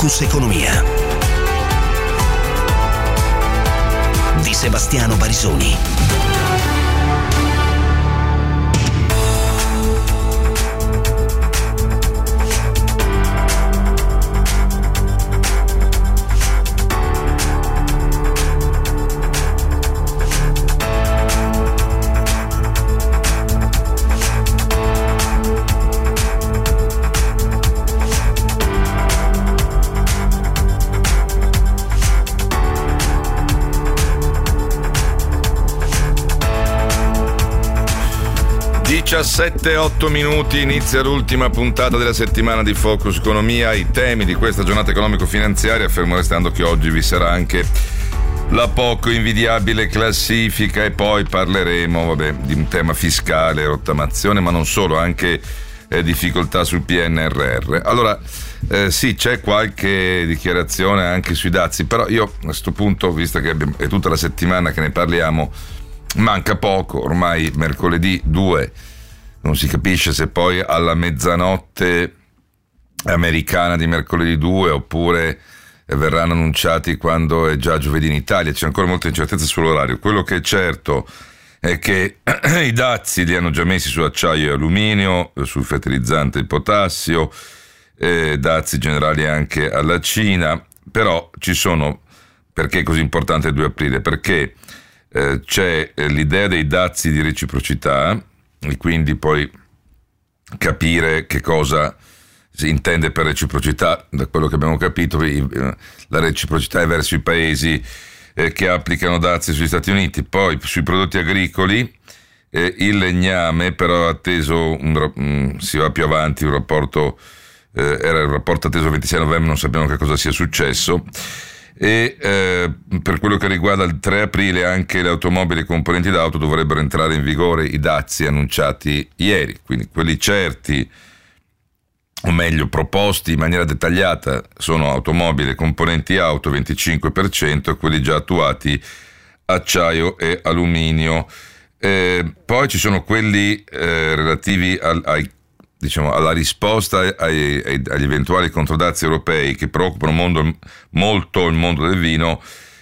Focus Economia di Sebastiano Barisoni. Sette, 8 minuti, inizia l'ultima puntata della settimana di Focus Economia. I temi di questa giornata economico-finanziaria, fermo restando che oggi vi sarà anche la poco invidiabile classifica e poi parleremo di un tema fiscale, rottamazione, ma non solo, anche difficoltà sul PNRR. Allora, sì, c'è qualche dichiarazione anche sui dazi, però io a questo punto, visto che è tutta la settimana che ne parliamo, manca poco, ormai mercoledì 2, non si capisce se poi alla mezzanotte americana di mercoledì 2 oppure verranno annunciati quando è già giovedì in Italia. C'è ancora molta incertezza sull'orario. Quello che è certo è che i dazi li hanno già messi su acciaio e alluminio, sul fertilizzante e il potassio, dazi generali anche alla Cina, però ci sono, perché è così importante il 2 aprile? Perché c'è l'idea dei dazi di reciprocità, e quindi poi capire che cosa si intende per reciprocità. Da quello che abbiamo capito, la reciprocità è verso i paesi che applicano dazi sugli Stati Uniti. Poi sui prodotti agricoli, il legname, però atteso si va più avanti, un rapporto era il rapporto atteso il 26 novembre, non sappiamo che cosa sia successo. E per quello che riguarda il 3 aprile anche le automobili e componenti d'auto dovrebbero entrare in vigore i dazi annunciati ieri, quindi quelli certi, o meglio proposti in maniera dettagliata, sono automobili e componenti auto 25% e quelli già attuati acciaio e alluminio. Poi ci sono quelli relativi alla risposta agli eventuali controdazi europei che preoccupano molto il mondo del vino,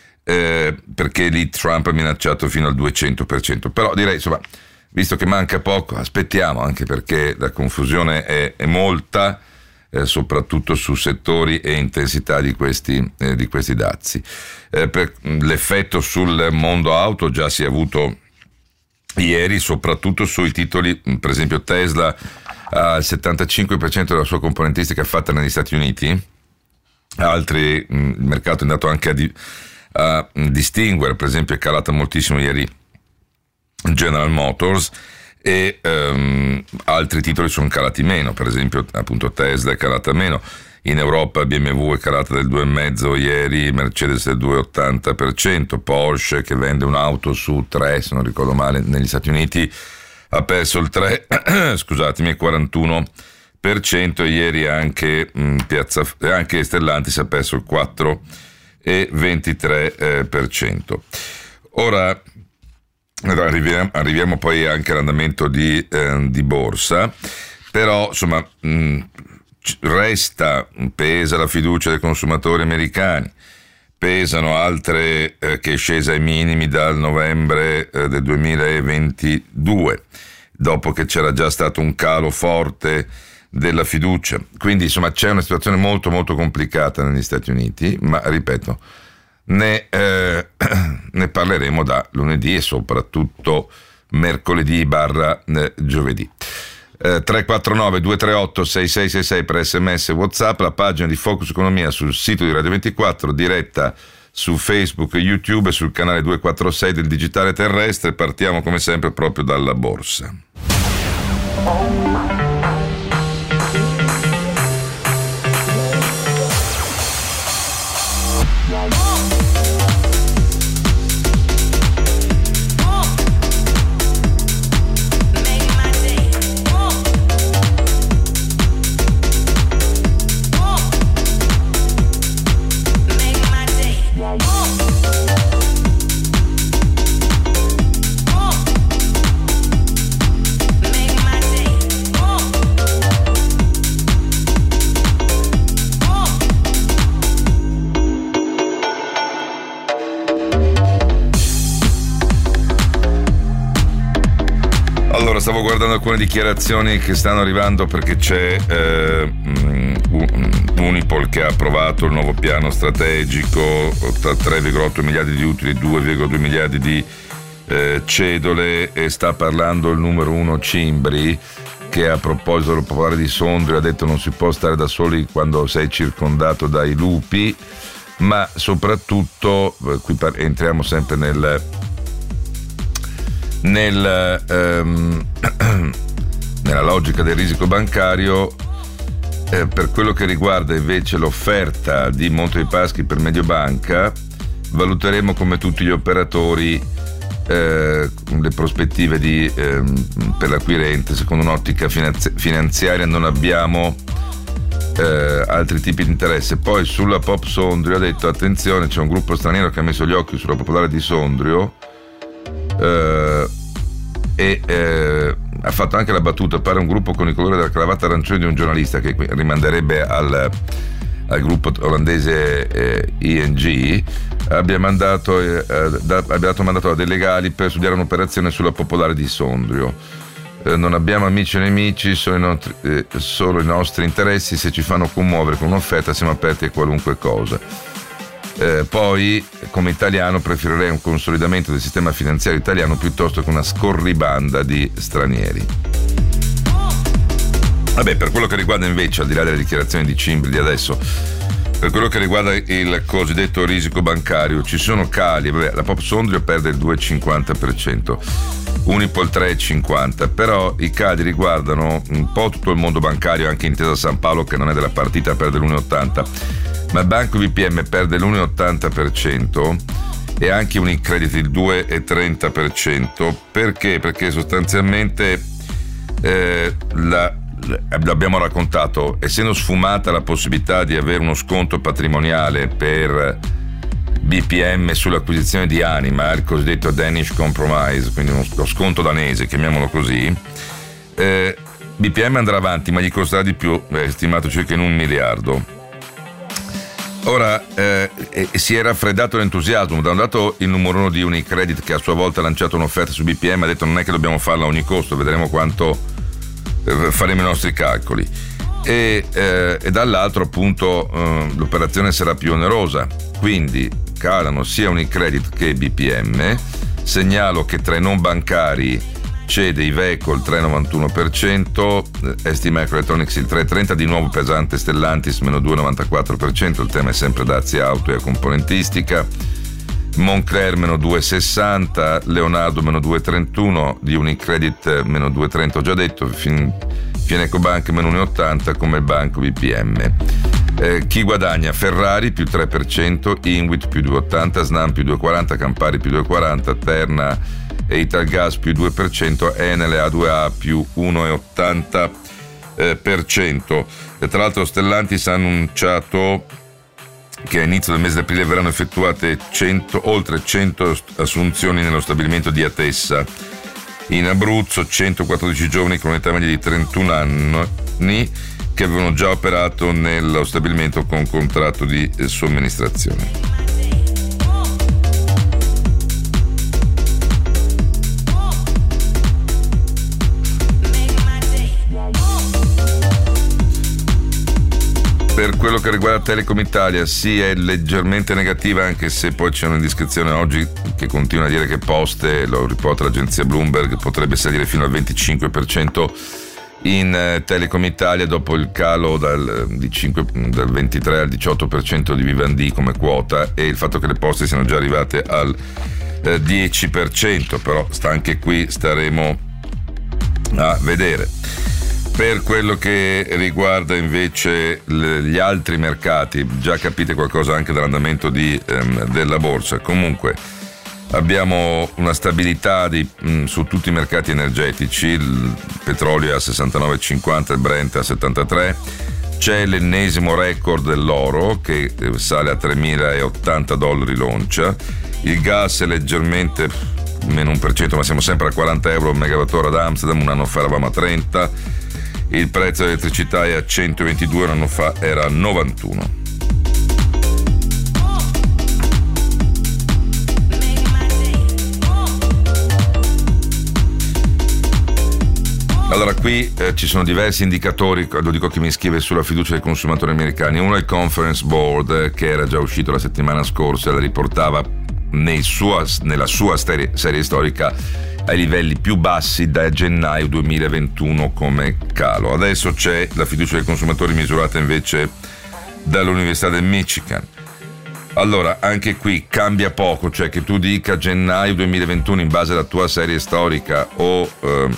perché lì Trump ha minacciato fino al 200%. Però direi, insomma, visto che manca poco, aspettiamo, anche perché la confusione è molta, soprattutto su settori e intensità di questi dazi. Per l'effetto sul mondo auto già si è avuto ieri, soprattutto sui titoli, per esempio Tesla il 75% della sua componentistica fatta negli Stati Uniti, altri il mercato è andato anche a distinguere, per esempio è calata moltissimo ieri General Motors e altri titoli sono calati meno, per esempio appunto Tesla è calata meno, in Europa BMW è calata del 2,5% ieri, Mercedes del 2,80%, Porsche che vende un'auto su 3, se non ricordo male, negli Stati Uniti ha perso il 41%, ieri anche anche Stellantis ha perso il 4,23%. Ora arriviamo poi anche all'andamento di borsa, però insomma pesa la fiducia dei consumatori americani, pesano altre che è scesa ai minimi dal novembre del 2022, dopo che c'era già stato un calo forte della fiducia. Quindi insomma c'è una situazione molto molto complicata negli Stati Uniti, ma ripeto, ne parleremo da lunedì e soprattutto mercoledì / giovedì. 349 238 6666 per SMS e WhatsApp, la pagina di Focus Economia sul sito di Radio 24, diretta su Facebook e YouTube e sul canale 246 del Digitale Terrestre. Partiamo come sempre proprio dalla borsa. Allora, stavo guardando alcune dichiarazioni che stanno arrivando perché c'è Unipol che ha approvato il nuovo piano strategico, 3,8 miliardi di utili, 2,2 miliardi di cedole, e sta parlando il numero uno Cimbri, che a proposito del popolare di Sondrio ha detto non si può stare da soli quando sei circondato dai lupi, ma soprattutto, qui entriamo sempre nella logica del risico bancario. Per quello che riguarda invece l'offerta di Monte dei Paschi per Mediobanca, valuteremo come tutti gli operatori le prospettive per l'acquirente secondo un'ottica finanziaria. Non abbiamo altri tipi di interesse. Poi sulla Pop Sondrio ha detto attenzione, c'è un gruppo straniero che ha messo gli occhi sulla Popolare di Sondrio ha fatto anche la battuta, pare un gruppo con il colore della cravatta arancione di un giornalista, che rimanderebbe al gruppo olandese ING. Abbiamo dato mandato a dei legali per studiare un'operazione sulla Popolare di Sondrio. Non abbiamo amici o nemici, solo i nostri interessi. Se ci fanno commuovere con un'offerta siamo aperti a qualunque cosa. Poi, come italiano, preferirei un consolidamento del sistema finanziario italiano piuttosto che una scorribanda di stranieri. Vabbè, per quello che riguarda invece, al di là delle dichiarazioni di Cimbri di adesso, per quello che riguarda il cosiddetto risico bancario, ci sono cali. La Pop Sondrio perde il 2,50%, Unipol 3,50%, però i cali riguardano un po' tutto il mondo bancario, anche Intesa San Paolo, che non è della partita, perde l'1,80%, ma il Banco BPM perde l'1,80% e anche Unicredit il 2,30%. Perché? Perché sostanzialmente l'abbiamo raccontato, essendo sfumata la possibilità di avere uno sconto patrimoniale per BPM sull'acquisizione di Anima, il cosiddetto Danish Compromise, quindi lo sconto danese, chiamiamolo così, BPM andrà avanti, ma gli costerà di più, stimato circa in 1 miliardo. Ora si è raffreddato l'entusiasmo. Da un lato il numero uno di Unicredit, che a sua volta ha lanciato un'offerta su BPM, ha detto non è che dobbiamo farla a ogni costo, vedremo quanto faremo i nostri calcoli, e dall'altro appunto l'operazione sarà più onerosa, quindi calano sia Unicredit che BPM. Segnalo che tra i non bancari cede Iveco il 3,91%, ST Microelectronics il 3,30%, di nuovo pesante Stellantis meno 2,94%, il tema è sempre dazi auto e componentistica. Moncler meno 2,60%, Leonardo meno 2,31%, di Unicredit meno 2,30%, ho già detto, Fineco Bank meno 1,80% come il banco BPM. Chi guadagna? Ferrari più 3%, Inwit più 2,80%, Snam più 2,40%, Campari più 2,40%, Terna e Italgas più 2%, Enel e A2A più 1,80%. E tra l'altro Stellantis ha annunciato che a inizio del mese di aprile verranno effettuate oltre 100 assunzioni nello stabilimento di Atessa in Abruzzo, 114 giovani con un'età media di 31 anni che avevano già operato nello stabilimento con contratto di somministrazione. Per quello che riguarda Telecom Italia, sì, è leggermente negativa, anche se poi c'è un'indiscrezione oggi che continua a dire che Poste, lo riporta l'agenzia Bloomberg, potrebbe salire fino al 25% in Telecom Italia dopo il calo dal 23 al 18% di Vivendi come quota, e il fatto che le Poste siano già arrivate al 10%, però anche qui staremo a vedere. Per quello che riguarda invece gli altri mercati, già capite qualcosa anche dall'andamento della borsa. Comunque abbiamo una stabilità su tutti i mercati energetici, il petrolio è a 69,50, il Brent a 73, c'è l'ennesimo record dell'oro che sale a $3.080 l'oncia, il gas è leggermente meno 1%, ma siamo sempre a 40 euro al megawattora ad Amsterdam, un anno fa eravamo a 30, il prezzo dell'elettricità è a 122, un anno fa era a 91. Allora, qui ci sono diversi indicatori, lo dico a chi mi scrive, sulla fiducia dei consumatori americani. Uno è il Conference Board, che era già uscito la settimana scorsa, la riportava nella sua serie storica ai livelli più bassi da gennaio 2021 come calo. Adesso c'è la fiducia dei consumatori misurata invece dall'Università del Michigan. Allora, anche qui cambia poco, cioè che tu dica gennaio 2021 in base alla tua serie storica o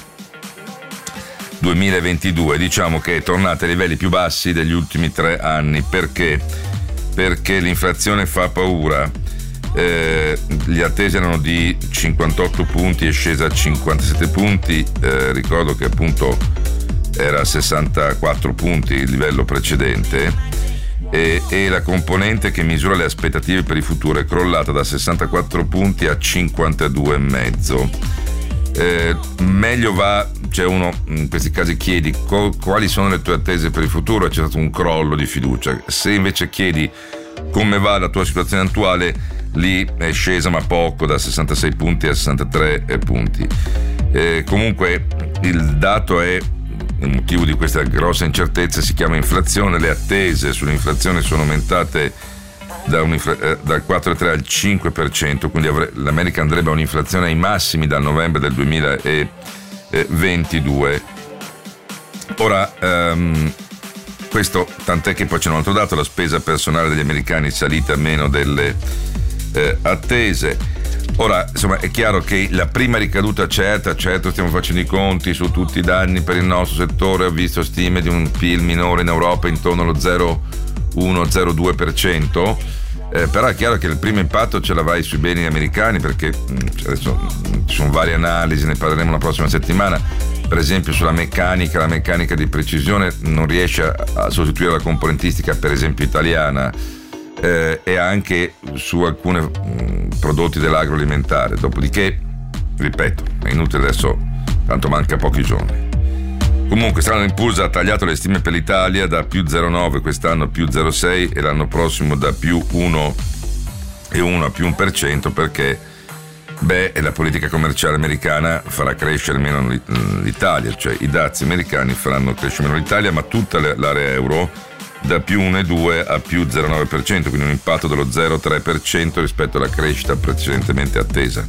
2022, diciamo che è tornata ai livelli più bassi degli ultimi 3 anni. Perché? Perché l'inflazione fa paura. Gli attesi erano di 58 punti, è scesa a 57 punti, ricordo che appunto era a 64 punti il livello precedente, e la componente che misura le aspettative per il futuro è crollata da 64 punti a 52,5. Meglio va, cioè uno in questi casi chiedi quali sono le tue attese per il futuro, e c'è stato un crollo di fiducia. Se invece chiedi come va la tua situazione attuale, lì è scesa ma poco, da 66 punti a 63 punti. Comunque il dato è il motivo di questa grossa incertezza, si chiama inflazione. Le attese sull'inflazione sono aumentate dal 4,3 al 5%, quindi l'America andrebbe a un'inflazione ai massimi dal novembre del 2022. Ora, questo tant'è che poi c'è un altro dato: la spesa personale degli americani è salita a meno delle attese. Ora, insomma, è chiaro che la prima ricaduta certo stiamo facendo i conti su tutti i danni per il nostro settore. Ho visto stime di un PIL minore in Europa intorno allo 0,1-0,2%, però è chiaro che il primo impatto ce l'avrai sui beni americani, perché adesso ci sono varie analisi, ne parleremo la prossima settimana. Per esempio sulla meccanica, la meccanica di precisione non riesce a sostituire la componentistica, per esempio italiana, e anche su alcuni prodotti dell'agroalimentare. Dopodiché, ripeto, è inutile adesso, tanto manca pochi giorni. Comunque Standard & Poor's ha tagliato le stime per l'Italia da più 0,9 quest'anno a più 0,6 e l'anno prossimo da più 1,1 a più 1%, perché la politica commerciale americana farà crescere meno l'Italia, cioè i dazi americani faranno crescere meno l'Italia, ma tutta l'area euro da più 1,2 a più 0,9%, quindi un impatto dello 0,3% rispetto alla crescita precedentemente attesa.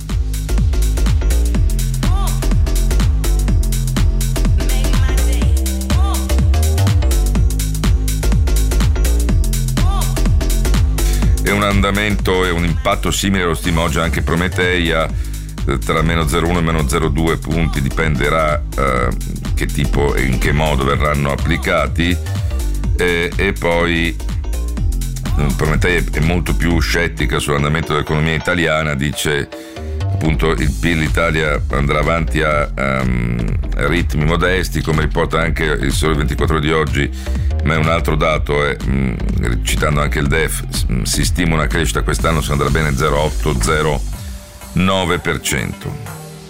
È un andamento e un impatto simile lo stima oggi anche Prometeia, tra meno 0,1 e meno 0,2 punti, dipenderà che tipo e in che modo verranno applicati. E poi Prometeia è molto più scettica sull'andamento dell'economia italiana, dice appunto il PIL Italia andrà avanti a ritmi modesti, come riporta anche il Sole 24 di oggi, ma è un altro dato, citando anche il DEF, si stima una crescita quest'anno, se andrà bene, 0,8-0,9%.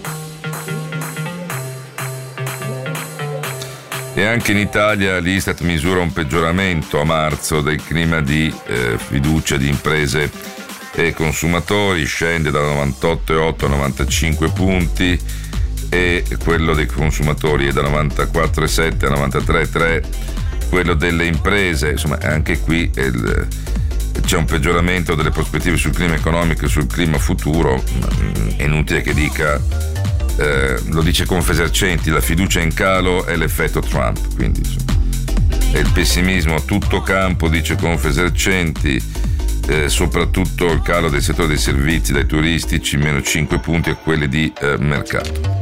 E anche in Italia l'Istat misura un peggioramento a marzo del clima di fiducia di imprese e consumatori, scende da 98,8 a 95 punti, e quello dei consumatori è da 94,7 a 93,3, quello delle imprese, insomma anche qui c'è un peggioramento delle prospettive sul clima economico e sul clima futuro. È inutile che dica, lo dice Confesercenti, la fiducia in calo è l'effetto Trump, quindi è il pessimismo a tutto campo, dice Confesercenti, soprattutto il calo del settore dei servizi, dai turistici meno 5 punti a quelli di mercato.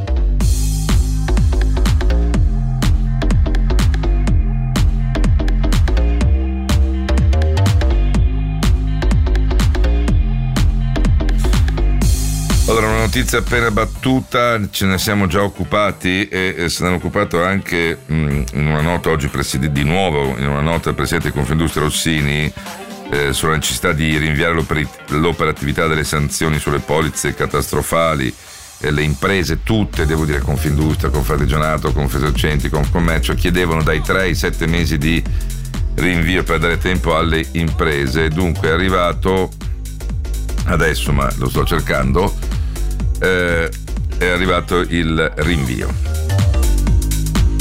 Allora, una notizia appena battuta, ce ne siamo già occupati e se ne è occupato anche in una nota oggi di nuovo in una nota del Presidente di Confindustria Rossini sulla necessità di rinviare l'operatività delle sanzioni sulle polizze catastrofali. Le imprese tutte, devo dire, Confindustria, Confartigianato, Confesercenti, Confcommercio, chiedevano dai 3 ai 7 mesi di rinvio per dare tempo alle imprese. Dunque è arrivato adesso, ma lo sto cercando, è arrivato il rinvio.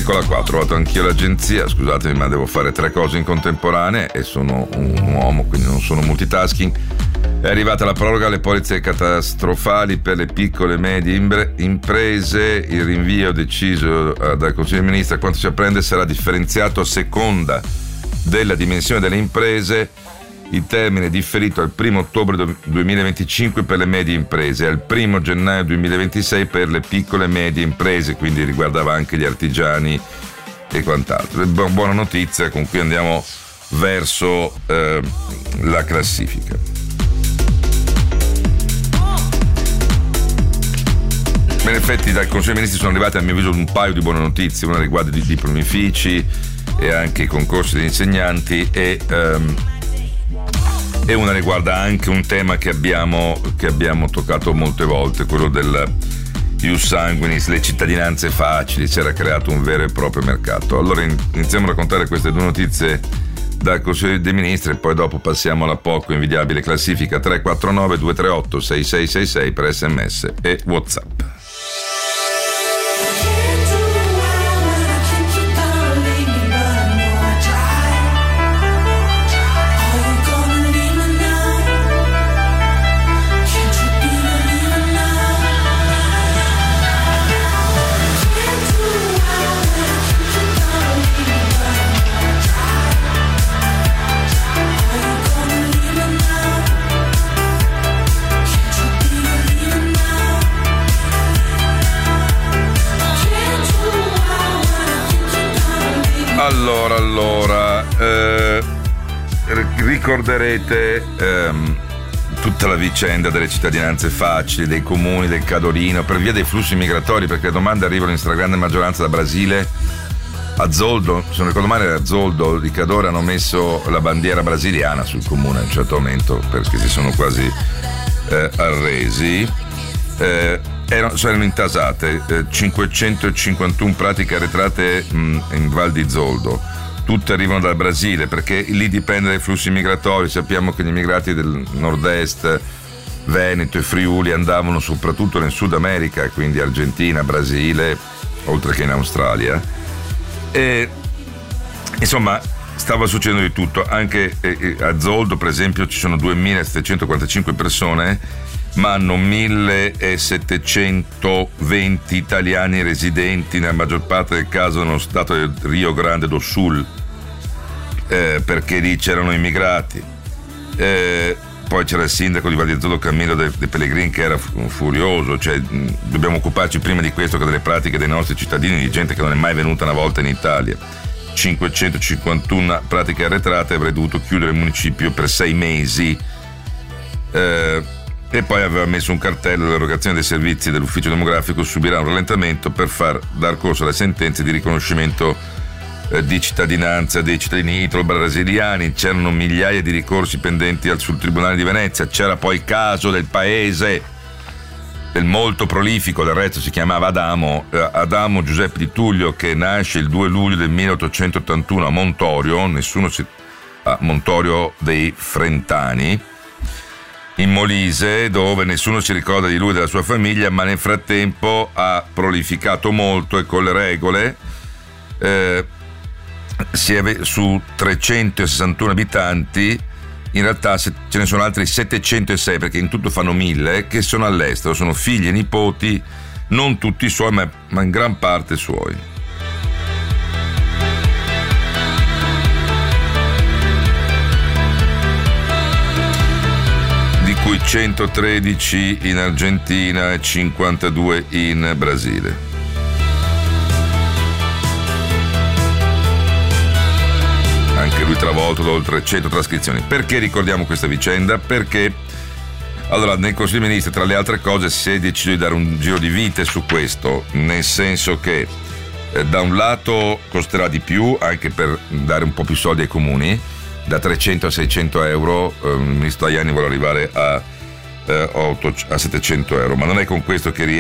Eccola qua, ho trovato anch'io l'agenzia, scusatemi ma devo fare 3 cose in contemporanea e sono un uomo, quindi non sono multitasking. È arrivata la proroga alle polizze catastrofali per le piccole e medie imprese, il rinvio deciso dal Consiglio dei Ministri a quanto si apprende sarà differenziato a seconda della dimensione delle imprese. Il termine è differito al 1 ottobre 2025 per le medie imprese e al 1 gennaio 2026 per le piccole e medie imprese, quindi riguardava anche gli artigiani e quant'altro. Buona notizia con cui andiamo verso la classifica. In effetti dal Consiglio dei Ministri sono arrivate a mio avviso un paio di buone notizie, una riguarda i diplomifici e anche i concorsi degli insegnanti e una riguarda anche un tema che abbiamo toccato molte volte, quello del ius sanguinis, le cittadinanze facili. Si era creato un vero e proprio mercato. Allora iniziamo a raccontare queste 2 notizie dal Consiglio dei Ministri e poi dopo passiamo alla poco invidiabile classifica. 349 238 6666 per SMS e WhatsApp. Allora, ricorderete tutta la vicenda delle cittadinanze facili, dei comuni, del Cadorino, per via dei flussi migratori, perché le domande arrivano in stragrande maggioranza da Brasile. A Zoldo, se non ricordo male, a Zoldo di Cadore hanno messo la bandiera brasiliana sul comune a un certo momento, perché si sono quasi arresi. Erano intasate 551 pratiche arretrate in Val di Zoldo, tutte arrivano dal Brasile perché lì dipende dai flussi migratori. Sappiamo che gli immigrati del nord-est, Veneto e Friuli andavano soprattutto nel Sud America, quindi Argentina, Brasile, oltre che in Australia, e insomma stava succedendo di tutto. Anche a Zoldo per esempio ci sono 2745 persone, ma hanno 1720 italiani residenti, nella maggior parte del caso nello stato del Rio Grande do Sul, perché lì c'erano immigrati. Poi c'era il sindaco di Val di Zoldo, Camillo De Pellegrin, che era furioso, cioè dobbiamo occuparci prima di questo che delle pratiche dei nostri cittadini, di gente che non è mai venuta una volta in Italia. 551 pratiche arretrate, avrei dovuto chiudere il municipio per 6 mesi. E poi aveva messo un cartello: l'erogazione dei servizi dell'ufficio demografico subirà un rallentamento per dar corso alle sentenze di riconoscimento di cittadinanza dei cittadini italo-brasiliani. C'erano migliaia di ricorsi pendenti sul Tribunale di Venezia. C'era poi il caso del paese, del molto prolifico, del resto si chiamava Adamo Giuseppe di Tullio, che nasce il 2 luglio del 1881 a Montorio, a Montorio dei Frentani, in Molise, dove nessuno si ricorda di lui e della sua famiglia, ma nel frattempo ha prolificato molto e con le regole su 361 abitanti in realtà ce ne sono altri 706, perché in tutto fanno 1000 che sono all'estero, sono figli e nipoti, non tutti suoi ma in gran parte suoi. Di cui 113 in Argentina e 52 in Brasile. Anche lui travolto da oltre 100 trascrizioni. Perché ricordiamo questa vicenda? Perché allora nel Consiglio dei Ministri, tra le altre cose, si è deciso di dare un giro di vite su questo, nel senso che da un lato costerà di più, anche per dare un po' più soldi ai comuni, da 300 a 600 euro, il ministro Tajani vuole arrivare a 700 euro, ma non è con questo che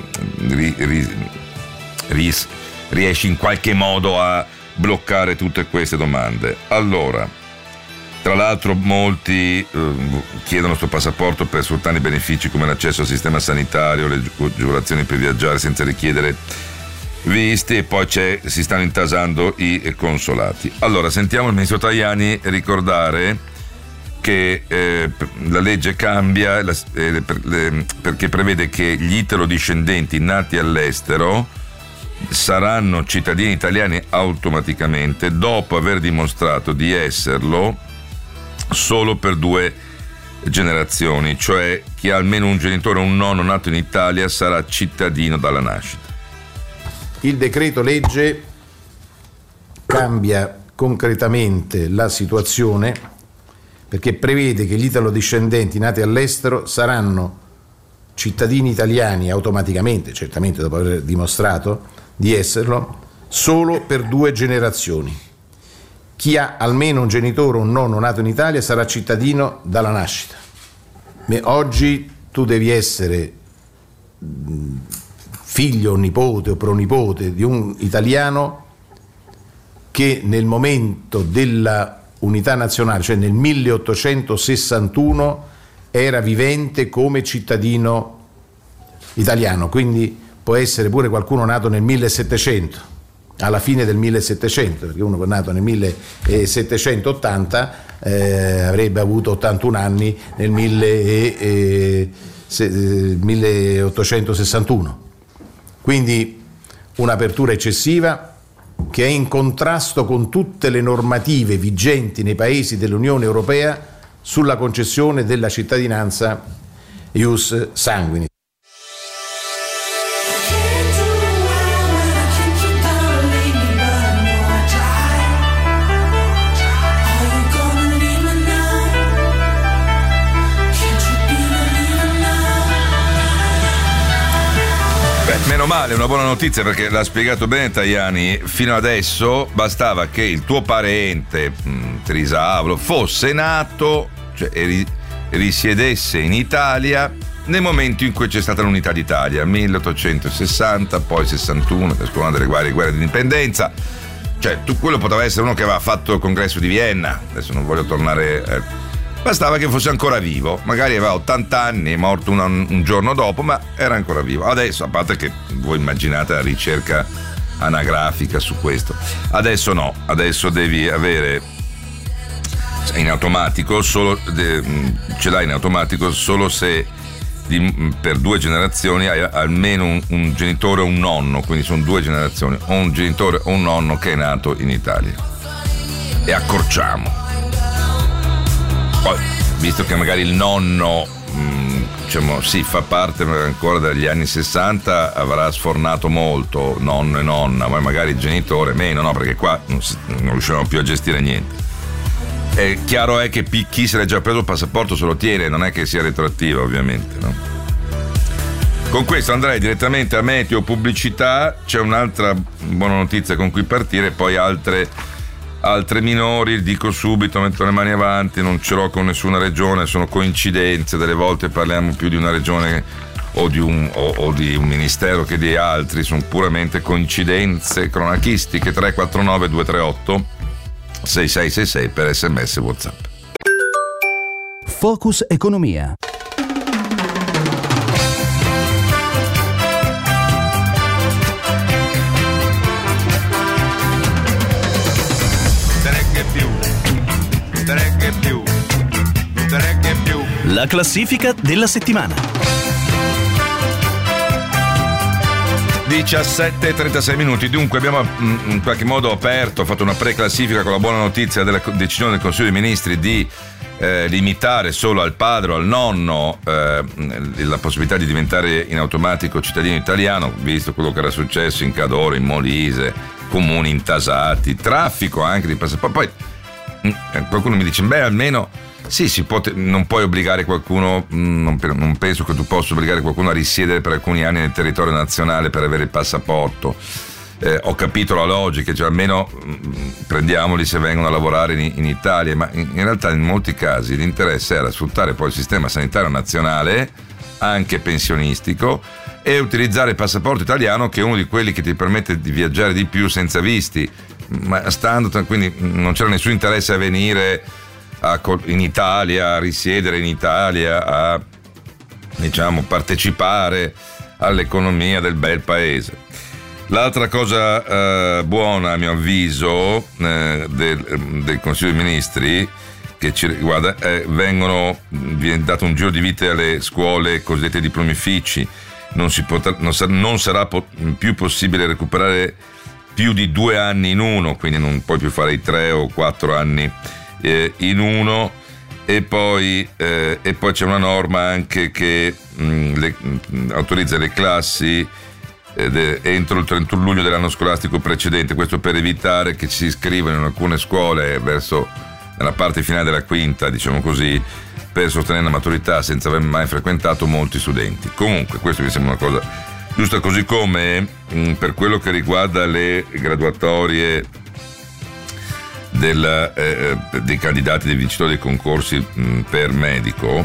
riesci in qualche modo a bloccare tutte queste domande. Allora, tra l'altro molti chiedono sto passaporto per sfruttare i benefici come l'accesso al sistema sanitario, le agevolazioni per viaggiare senza richiedere visti, e poi si stanno intasando i consolati. Allora, sentiamo il ministro Tajani ricordare che la legge cambia perché prevede che gli italo-discendenti nati all'estero saranno cittadini italiani automaticamente dopo aver dimostrato di esserlo solo per 2 generazioni, cioè chi ha almeno un genitore o un nonno nato in Italia sarà cittadino dalla nascita. Il decreto legge cambia concretamente la situazione perché prevede che gli italo-discendenti nati all'estero saranno cittadini italiani automaticamente, certamente dopo aver dimostrato di esserlo, solo per 2 generazioni. Chi ha almeno un genitore o un nonno nato in Italia sarà cittadino dalla nascita. Oggi tu devi essere figlio, nipote o pronipote di un italiano che nel momento della unità nazionale, cioè nel 1861, era vivente come cittadino italiano, quindi può essere pure qualcuno nato nel 1700, alla fine del 1700, perché uno nato nel 1780 avrebbe avuto 81 anni nel 1861. Quindi un'apertura eccessiva che è in contrasto con tutte le normative vigenti nei paesi dell'Unione Europea sulla concessione della cittadinanza ius sanguinis. Meno male, una buona notizia, perché l'ha spiegato bene Tajani. Fino adesso bastava che il tuo parente trisavolo fosse nato, cioè risiedesse in Italia nel momento in cui c'è stata l'unità d'Italia, 1860, poi 61, per scuola delle guerre di indipendenza. Cioè, quello poteva essere uno che aveva fatto il congresso di Vienna, adesso non voglio tornare. Bastava che fosse ancora vivo, magari aveva 80 anni, è morto un giorno dopo, ma era ancora vivo. Adesso, a parte che voi immaginate la ricerca anagrafica su questo, adesso no, adesso devi avere in automatico ce l'hai in automatico solo se per 2 generazioni hai almeno un genitore o un nonno, quindi sono 2 generazioni, o un genitore o un nonno che è nato in Italia. E accorciamo. Poi, visto che magari il nonno fa parte ancora dagli anni 60, avrà sfornato molto nonno e nonna, ma magari il genitore meno, no, perché qua non riusciamo più a gestire niente. Chiaro è che chi se l'è già preso il passaporto se lo tiene, non è che sia retroattiva, ovviamente, no? Con questo andrei direttamente a meteo pubblicità. C'è un'altra buona notizia con cui partire, poi altre minori, dico subito, metto le mani avanti, non ce l'ho con nessuna regione, sono coincidenze, delle volte parliamo più di una regione o di un ministero che di altri, sono puramente coincidenze cronachistiche. 349 238 6666 per SMS e WhatsApp. Focus Economia. La classifica della settimana. 17:36 minuti. Dunque abbiamo in qualche modo fatto una preclassifica con la buona notizia della decisione del Consiglio dei Ministri di limitare solo al padre o al nonno la possibilità di diventare in automatico cittadino italiano, visto quello che era successo in Cadore, in Molise, comuni intasati, traffico anche di passaporti. Poi qualcuno mi dice, almeno sì, non puoi obbligare qualcuno, non penso che tu possa obbligare qualcuno a risiedere per alcuni anni nel territorio nazionale per avere il passaporto. Ho capito la logica, cioè almeno prendiamoli se vengono a lavorare in Italia, ma in realtà in molti casi l'interesse era sfruttare poi il sistema sanitario nazionale, anche pensionistico, e utilizzare il passaporto italiano, che è uno di quelli che ti permette di viaggiare di più senza visti, ma quindi non c'era nessun interesse a venire in Italia, a risiedere in Italia, a partecipare all'economia del bel paese. L'altra cosa buona, a mio avviso, del Consiglio dei Ministri che ci riguarda, viene dato un giro di vite alle scuole cosiddette diplomifici. Non sarà più possibile recuperare più di 2 anni in uno, quindi non puoi più fare i 3 o 4 anni in uno. E poi c'è una norma anche che autorizza le classi entro il 31 luglio dell'anno scolastico precedente, questo per evitare che ci si iscrivano in alcune scuole nella parte finale della quinta, diciamo così, per sostenere la maturità senza aver mai frequentato molti studenti. Comunque questo mi sembra una cosa giusta, così come per quello che riguarda le graduatorie dei candidati, dei vincitori dei concorsi per medico,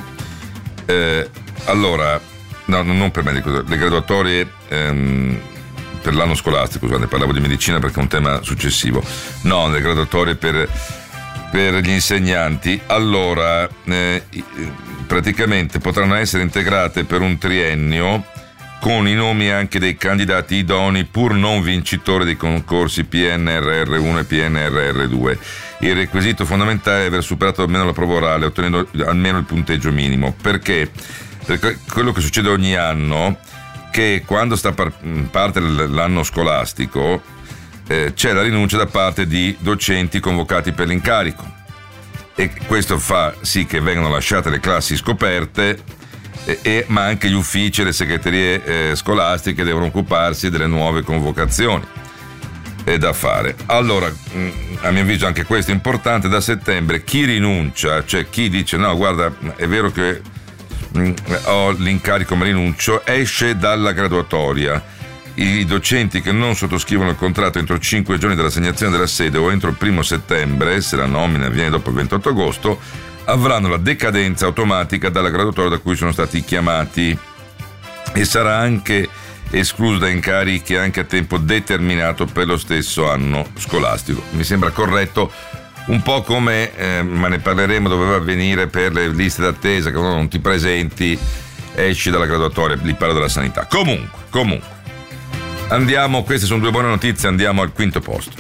non per medico, le graduatorie per l'anno scolastico, scusate, parlavo di medicina perché è un tema successivo, le graduatorie per gli insegnanti, allora praticamente potranno essere integrate per un triennio con i nomi anche dei candidati idonei pur non vincitori dei concorsi PNRR1 e PNRR2. Il requisito fondamentale è aver superato almeno la prova orale, ottenendo almeno il punteggio minimo. Perché quello che succede ogni anno, che quando sta parte l'anno scolastico c'è la rinuncia da parte di docenti convocati per l'incarico, e questo fa sì che vengano lasciate le classi scoperte, ma anche gli uffici e le segreterie scolastiche devono occuparsi delle nuove convocazioni da fare. Allora, a mio avviso anche questo è importante: da settembre chi rinuncia, cioè chi dice no, guarda, è vero che ho l'incarico ma rinuncio, esce dalla graduatoria. I docenti che non sottoscrivono il contratto entro 5 giorni dall'assegnazione della sede o entro il 1 settembre, se la nomina avviene dopo il 28 agosto, avranno la decadenza automatica dalla graduatoria da cui sono stati chiamati, e sarà anche escluso da incarichi anche a tempo determinato per lo stesso anno scolastico. Mi sembra corretto, un po' come, ma ne parleremo, doveva avvenire per le liste d'attesa, che non ti presenti, esci dalla graduatoria, li parlo della sanità. Comunque, andiamo, queste sono 2 buone notizie, andiamo al quinto posto.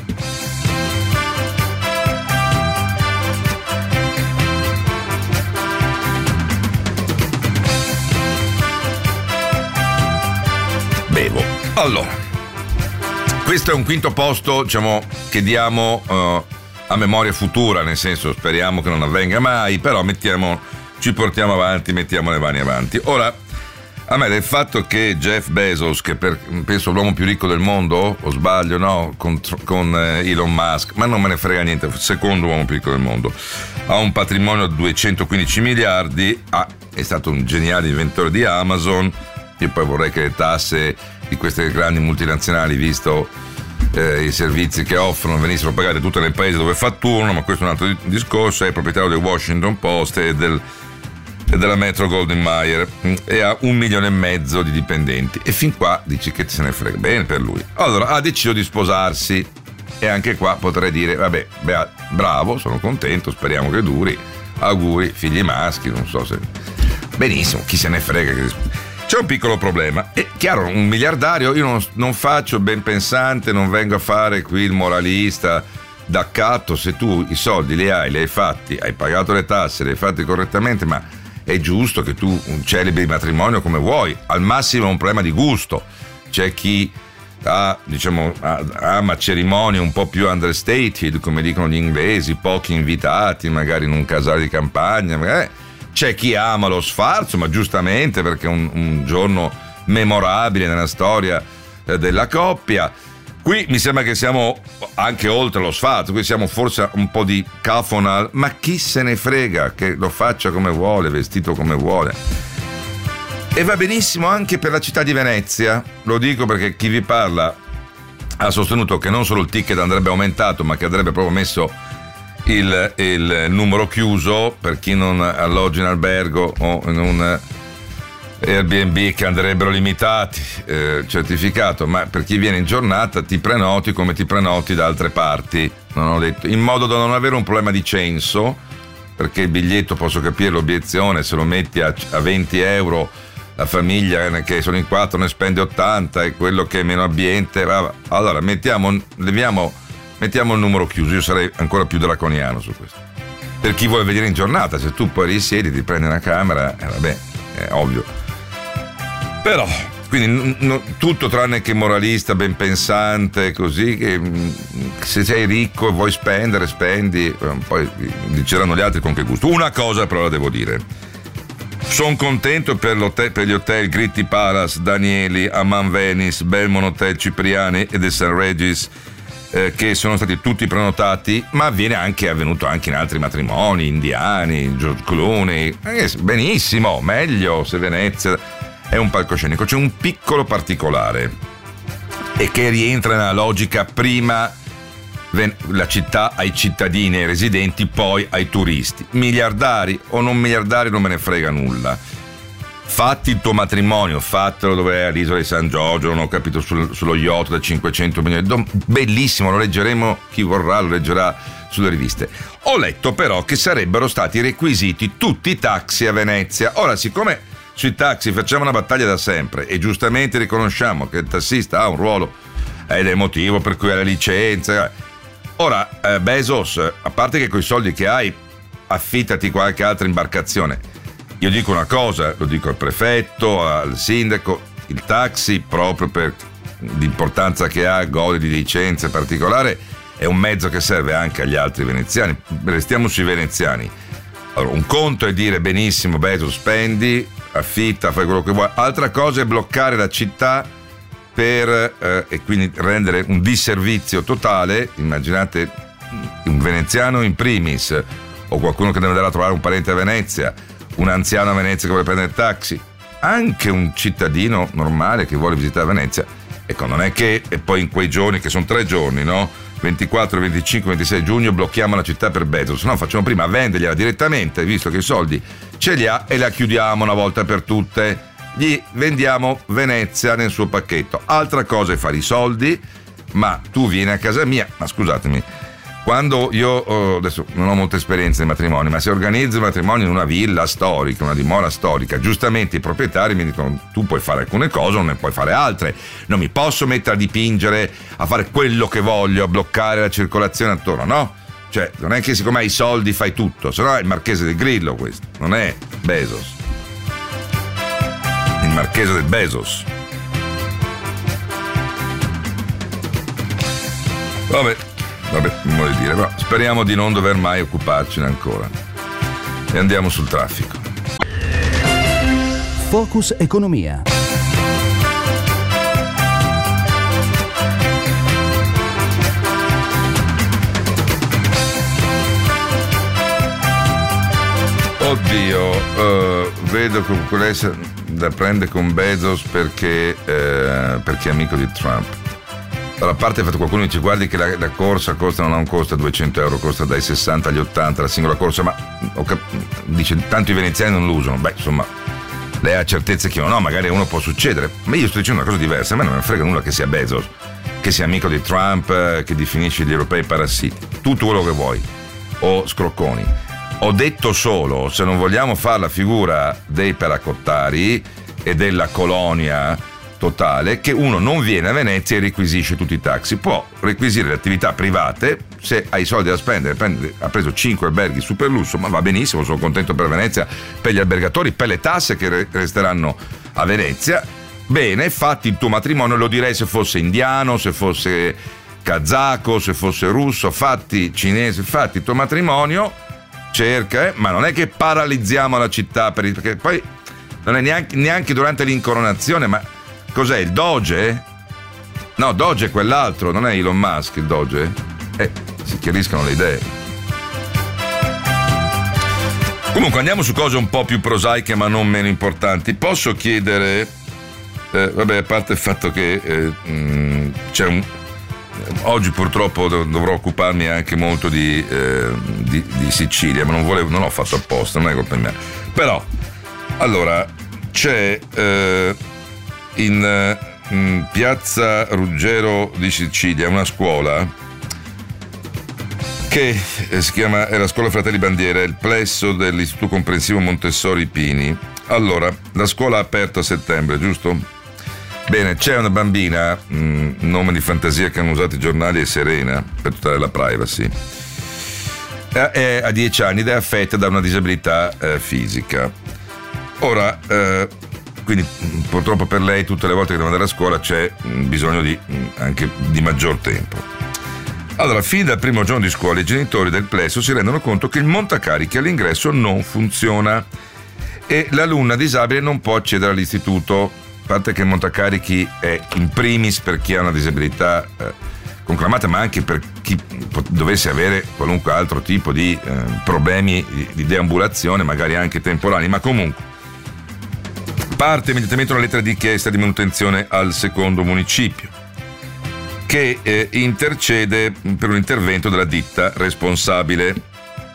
Allora, questo è un quinto posto, diciamo, che diamo a memoria futura, nel senso, speriamo che non avvenga mai, però ci portiamo avanti, mettiamo le mani avanti. Ora, a me del fatto che Jeff Bezos, che penso l'uomo più ricco del mondo, o sbaglio, no, con Elon Musk, ma non me ne frega niente, secondo uomo più ricco del mondo, ha un patrimonio di 215 miliardi, è stato un geniale inventore di Amazon. Io poi vorrei che le tasse di queste grandi multinazionali, visto i servizi che offrono, venissero pagate tutte nel paese dove fatturano, ma questo è un altro discorso. È proprietario del Washington Post e della Metro Goldwyn Mayer, e ha 1,5 milioni di dipendenti, e fin qua dici che se ne frega, bene per lui. Allora ha deciso di sposarsi, e anche qua potrei dire vabbè, bravo, sono contento, speriamo che duri, auguri, figli maschi, non so se benissimo, chi se ne frega. C'è un piccolo problema, è chiaro, un miliardario, io non faccio ben pensante, non vengo a fare qui il moralista d'accatto. Se tu i soldi li hai fatti, hai pagato le tasse, li hai fatti correttamente, ma è giusto che tu celebri il matrimonio come vuoi, al massimo è un problema di gusto. C'è chi ama cerimonie un po' più understated, come dicono gli inglesi, pochi invitati, magari in un casale di campagna, c'è chi ama lo sfarzo, ma giustamente, perché è un giorno memorabile nella storia della coppia. Qui mi sembra che siamo anche oltre lo sfarzo, qui siamo forse un po' di cafonal, ma chi se ne frega, che lo faccia come vuole, vestito come vuole. E va benissimo anche per la città di Venezia, lo dico perché chi vi parla ha sostenuto che non solo il ticket andrebbe aumentato, ma che andrebbe proprio messo il numero chiuso per chi non alloggia in albergo o in un Airbnb, che andrebbero limitati, certificato, ma per chi viene in giornata ti prenoti come ti prenoti da altre parti, non ho detto, in modo da non avere un problema di censo, perché il biglietto, posso capire l'obiezione, se lo metti a 20 euro la famiglia che sono in 4 ne spende 80 e quello che è meno ambiente. Allora mettiamo il numero chiuso. Io sarei ancora più draconiano su questo. Per chi vuole vedere in giornata, se tu poi risiedi, ti prendi una camera, vabbè, è ovvio. Però, quindi tutto tranne che moralista, ben pensante, così, che se sei ricco e vuoi spendere, spendi, poi diceranno gli altri con che gusto. Una cosa però la devo dire. Sono contento per gli hotel Gritti Palace, Danieli, Amman Venice, Belmont Hotel Cipriani e The St. Regis, che sono stati tutti prenotati, ma avvenuto anche in altri matrimoni indiani, George Clooney, benissimo, meglio se Venezia è un palcoscenico. C'è un piccolo particolare e che rientra nella logica: prima la città ai cittadini e ai residenti, poi ai turisti. Miliardari o non miliardari non me ne frega nulla. Fatti il tuo matrimonio, fatelo dove è, all'isola di San Giorgio, non ho capito, sullo yacht da 500 milioni, bellissimo, lo leggeremo, chi vorrà lo leggerà sulle riviste. Ho letto però che sarebbero stati requisiti tutti i taxi a Venezia. Ora, siccome sui taxi facciamo una battaglia da sempre e giustamente riconosciamo che il tassista ha un ruolo ed è il motivo per cui ha la licenza. Ora, Bezos, a parte che coi soldi che hai, affittati qualche altra imbarcazione. Io dico una cosa, lo dico al prefetto, al sindaco: il taxi, proprio per l'importanza che ha, gode di licenze particolari, è un mezzo che serve anche agli altri veneziani. Restiamo sui veneziani. Allora, un conto è dire benissimo, Bezos, spendi, affitta, fai quello che vuoi. Altra cosa è bloccare la città e quindi rendere un disservizio totale. Immaginate un veneziano in primis, o qualcuno che deve andare a trovare un parente a Venezia, un anziano a Venezia che vuole prendere il taxi, anche un cittadino normale che vuole visitare Venezia. Ecco, non è che e poi in quei giorni, che sono 3 giorni, no? 24, 25, 26 giugno blocchiamo la città per Bezos. No, facciamo prima vendergliela direttamente, visto che i soldi ce li ha, e la chiudiamo una volta per tutte. Gli vendiamo Venezia nel suo pacchetto. Altra cosa è fare i soldi, ma tu vieni a casa mia. Ma scusatemi, quando io adesso non ho molta esperienza nei matrimoni, ma se organizzo un matrimonio in una villa storica, una dimora storica, giustamente i proprietari mi dicono: tu puoi fare alcune cose, non ne puoi fare altre. Non mi posso mettere a dipingere, a fare quello che voglio, a bloccare la circolazione attorno, no? Cioè, non è che siccome hai i soldi fai tutto, se no è il Marchese del Grillo questo, non è Bezos. Il Marchese del Bezos. Vabbè, non voglio dire, però speriamo di non dover mai occuparcene ancora. E andiamo sul traffico. Focus Economia. Oddio, vedo che lei la prende con Bezos perché è amico di Trump. Allora, a parte il fatto che qualcuno dice: guardi che la corsa non costa 200 euro, costa dai 60 agli 80 la singola corsa, ma dice tanto i veneziani non lo usano. Beh, insomma, lei ha certezze che no, magari uno può succedere, ma io sto dicendo una cosa diversa. A me non me ne frega nulla che sia Bezos, che sia amico di Trump, che definisce gli europei parassiti, tutto quello che vuoi, o scrocconi. Ho detto solo, se non vogliamo fare la figura dei peracottari e della colonia totale, che uno non viene a Venezia e requisisce tutti i taxi. Può requisire le attività private, se hai soldi da spendere, ha preso 5 alberghi super lusso, ma va benissimo, sono contento per Venezia, per gli albergatori, per le tasse che resteranno a Venezia. Bene, fatti il tuo matrimonio, lo direi se fosse indiano, se fosse kazako, se fosse russo, fatti cinese, fatti il tuo matrimonio, cerca, ma non è che paralizziamo la città, perché poi non è neanche durante l'incoronazione, ma cos'è, il Doge? No, Doge è quell'altro, non è Elon Musk il Doge? Si chiariscono le idee. Comunque andiamo su cose un po' più prosaiche ma non meno importanti. Posso chiedere, vabbè, a parte il fatto che c'è oggi purtroppo dovrò occuparmi anche molto di Sicilia, ma non l'ho fatto apposta, non è colpa mia. Però, allora, c'è in piazza Ruggero di Sicilia una scuola che è la scuola Fratelli Bandiera, è il plesso dell'Istituto Comprensivo Montessori Pini, Allora, la scuola ha aperto a settembre, giusto? Bene, c'è una bambina, nome di fantasia che hanno usato i giornali è Serena, per tutelare la privacy. Ha 10 anni ed è affetta da una disabilità fisica. Ora, quindi purtroppo per lei tutte le volte che deve andare a scuola c'è bisogno anche di maggior tempo. Allora, fin dal primo giorno di scuola i genitori del plesso si rendono conto che il montacarichi all'ingresso non funziona e l'alunna disabile non può accedere all'istituto, a parte che il montacarichi è in primis per chi ha una disabilità conclamata, ma anche per chi dovesse avere qualunque altro tipo di problemi di deambulazione, magari anche temporanei, ma comunque parte immediatamente una lettera di richiesta di manutenzione al secondo municipio che intercede per un intervento della ditta responsabile.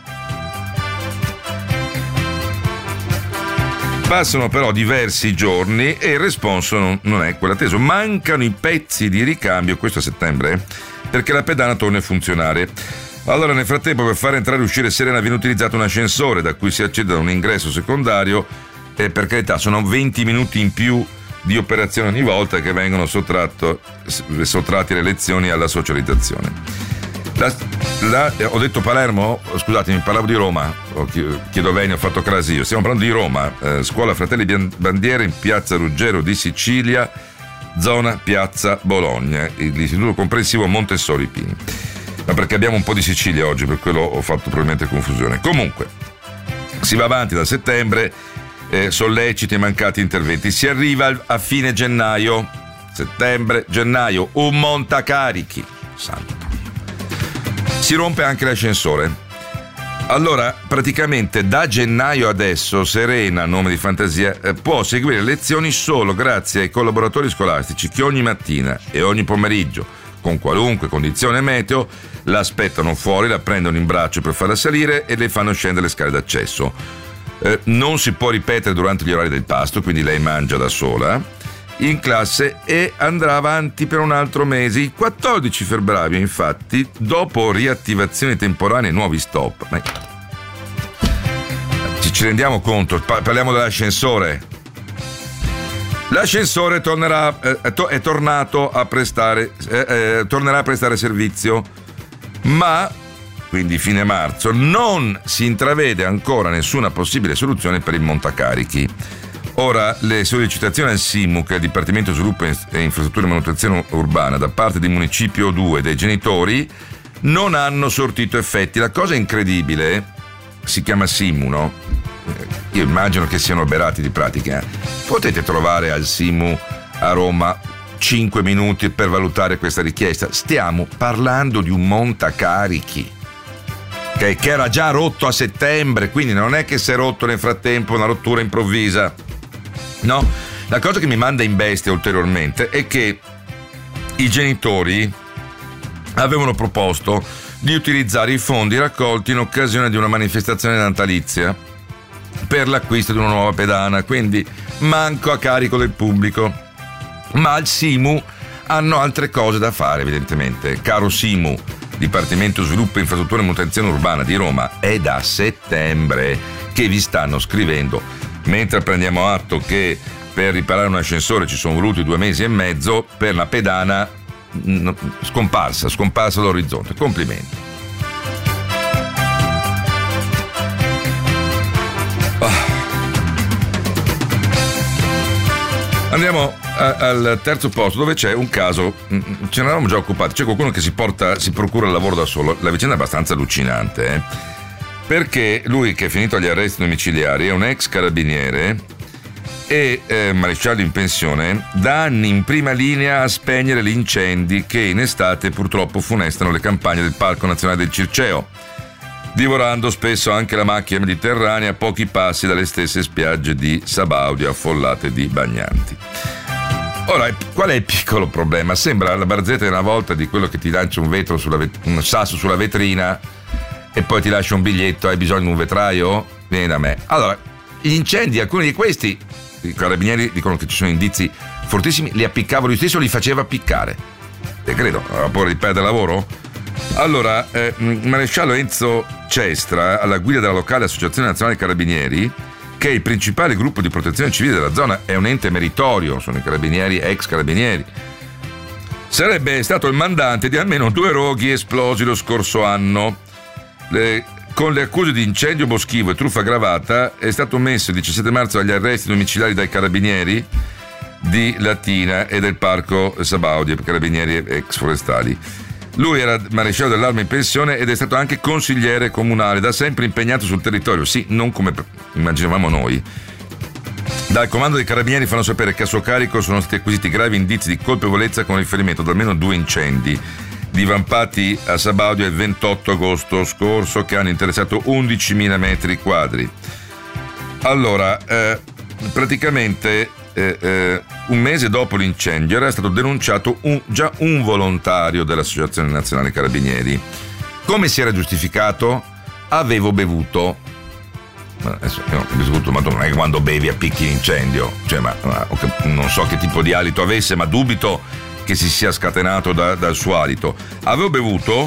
Passano però diversi giorni e il responso non è quello atteso. Mancano i pezzi di ricambio, questo a settembre, perché la pedana torni a funzionare. Allora, nel frattempo, per far entrare e uscire Serena viene utilizzato un ascensore da cui si accede da un ingresso secondario e, per carità, sono 20 minuti in più di operazione ogni volta che vengono sottratti le lezioni alla socializzazione. Ho detto Palermo? Scusatemi, parlavo di Roma, chiedo Veni, ho fatto crasio. Stiamo parlando di Roma, scuola Fratelli Bandiera in piazza Ruggero di Sicilia, zona piazza Bologna, l'istituto comprensivo Montessori Pini. Ma perché abbiamo un po' di Sicilia oggi, per quello ho fatto probabilmente confusione. Comunque, si va avanti da settembre, solleciti e mancati interventi. Si arriva a fine gennaio, settembre-gennaio, un montacarichi. Santo. Si rompe anche l'ascensore. Allora, praticamente da gennaio adesso Serena, nome di fantasia, può seguire le lezioni solo grazie ai collaboratori scolastici che ogni mattina e ogni pomeriggio, con qualunque condizione meteo, la aspettano fuori, la prendono in braccio per farla salire e le fanno scendere le scale d'accesso. Non si può ripetere durante gli orari del pasto, quindi lei mangia da sola in classe e andrà avanti per un altro mese. Il 14 febbraio, infatti, dopo riattivazione temporanea e nuovi stop, ci rendiamo conto, parliamo dell'ascensore. L'ascensore tornerà a prestare servizio, ma quindi fine marzo non si intravede ancora nessuna possibile soluzione per il montacarichi. Ora, le sollecitazioni al SIMU, che è il Dipartimento Sviluppo e Infrastrutture e Manutenzione Urbana, da parte di Municipio 2 dei genitori, non hanno sortito effetti. La cosa incredibile, si chiama SIMU, no? Io immagino che siano oberati di pratica. Potete trovare al SIMU a Roma 5 minuti per valutare questa richiesta. Stiamo parlando di un montacarichi che era già rotto a settembre, quindi non è che si è rotto nel frattempo, una rottura improvvisa. No, la cosa che mi manda in bestia ulteriormente è che i genitori avevano proposto di utilizzare i fondi raccolti in occasione di una manifestazione natalizia per l'acquisto di una nuova pedana, quindi manco a carico del pubblico. Ma al SIMU hanno altre cose da fare, evidentemente. Caro SIMU, Dipartimento Sviluppo e Infrastrutture e Manutenzione Urbana di Roma, è da settembre che vi stanno scrivendo. Mentre prendiamo atto che per riparare un ascensore ci sono voluti 2 mesi e mezzo, per la pedana scomparsa dall'orizzonte. Complimenti. Andiamo al terzo posto, dove c'è un caso, ce ne eravamo già occupati, c'è qualcuno che si procura il lavoro da solo. La vicenda è abbastanza allucinante, perché lui, che è finito agli arresti domiciliari, è un ex carabiniere e maresciallo in pensione, da anni in prima linea a spegnere gli incendi che in estate purtroppo funestano le campagne del Parco Nazionale del Circeo, divorando spesso anche la macchia mediterranea a pochi passi dalle stesse spiagge di Sabaudia affollate di bagnanti. Ora, qual è il piccolo problema? Sembra la barzelletta di una volta di quello che ti lancia un sasso sulla vetrina e poi ti lascia un biglietto: hai bisogno di un vetraio? Vieni da me. Allora, gli incendi, alcuni di questi, i carabinieri dicono che ci sono indizi fortissimi, li appiccava lui stesso, li faceva appiccare. E credo, ha paura di perdere lavoro? Allora, maresciallo Enzo Cestra, alla guida della locale Associazione Nazionale Carabinieri, che è il principale gruppo di protezione civile della zona, è un ente meritorio, sono i carabinieri, ex carabinieri. Sarebbe stato il mandante di almeno 2 roghi esplosi lo scorso anno. Con le accuse di incendio boschivo e truffa aggravata è stato messo il 17 marzo agli arresti domiciliari dai carabinieri di Latina e del Parco Sabaudi, carabinieri ex forestali. Lui era maresciallo dell'Arma in pensione ed è stato anche consigliere comunale, da sempre impegnato sul territorio, sì, non come immaginavamo noi. Dal comando dei carabinieri fanno sapere che a suo carico sono stati acquisiti gravi indizi di colpevolezza con riferimento ad almeno 2 incendi divampati a Sabaudia il 28 agosto scorso che hanno interessato 11.000 metri quadri. Allora, praticamente un mese dopo l'incendio era stato denunciato già un volontario dell'Associazione Nazionale Carabinieri. Come si era giustificato? Avevo bevuto. Adesso io ho bevuto, ma non è che quando bevi appicchi l'incendio, cioè, ma non so che tipo di alito avesse, ma dubito che si sia scatenato dal suo alito. Avevo bevuto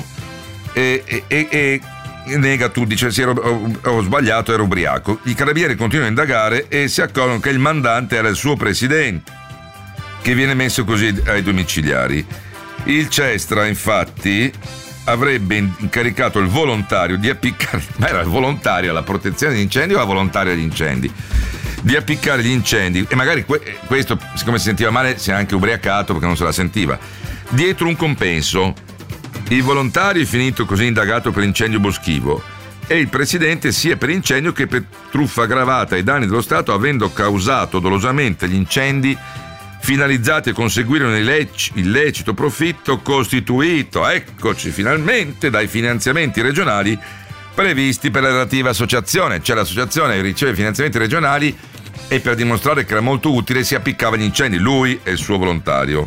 e nega tu, dice sì, ho sbagliato, ero ubriaco. I carabinieri continuano a indagare e si accorgono che il mandante era il suo presidente, che viene messo così ai domiciliari. Il Cestra infatti avrebbe incaricato il volontario di appiccare, ma era il volontario alla protezione degli incendi o la volontaria agli incendi? Di appiccare gli incendi, e magari questo, siccome si sentiva male, si è anche ubriacato perché non se la sentiva, dietro un compenso. Il volontario è finito così indagato per incendio boschivo e il presidente sia per incendio che per truffa aggravata ai danni dello Stato, avendo causato dolosamente gli incendi finalizzati a conseguire un illecito profitto costituito, eccoci finalmente, dai finanziamenti regionali previsti per la relativa associazione. Cioè l'associazione riceve finanziamenti regionali e per dimostrare che era molto utile si appiccava gli incendi, lui e il suo volontario.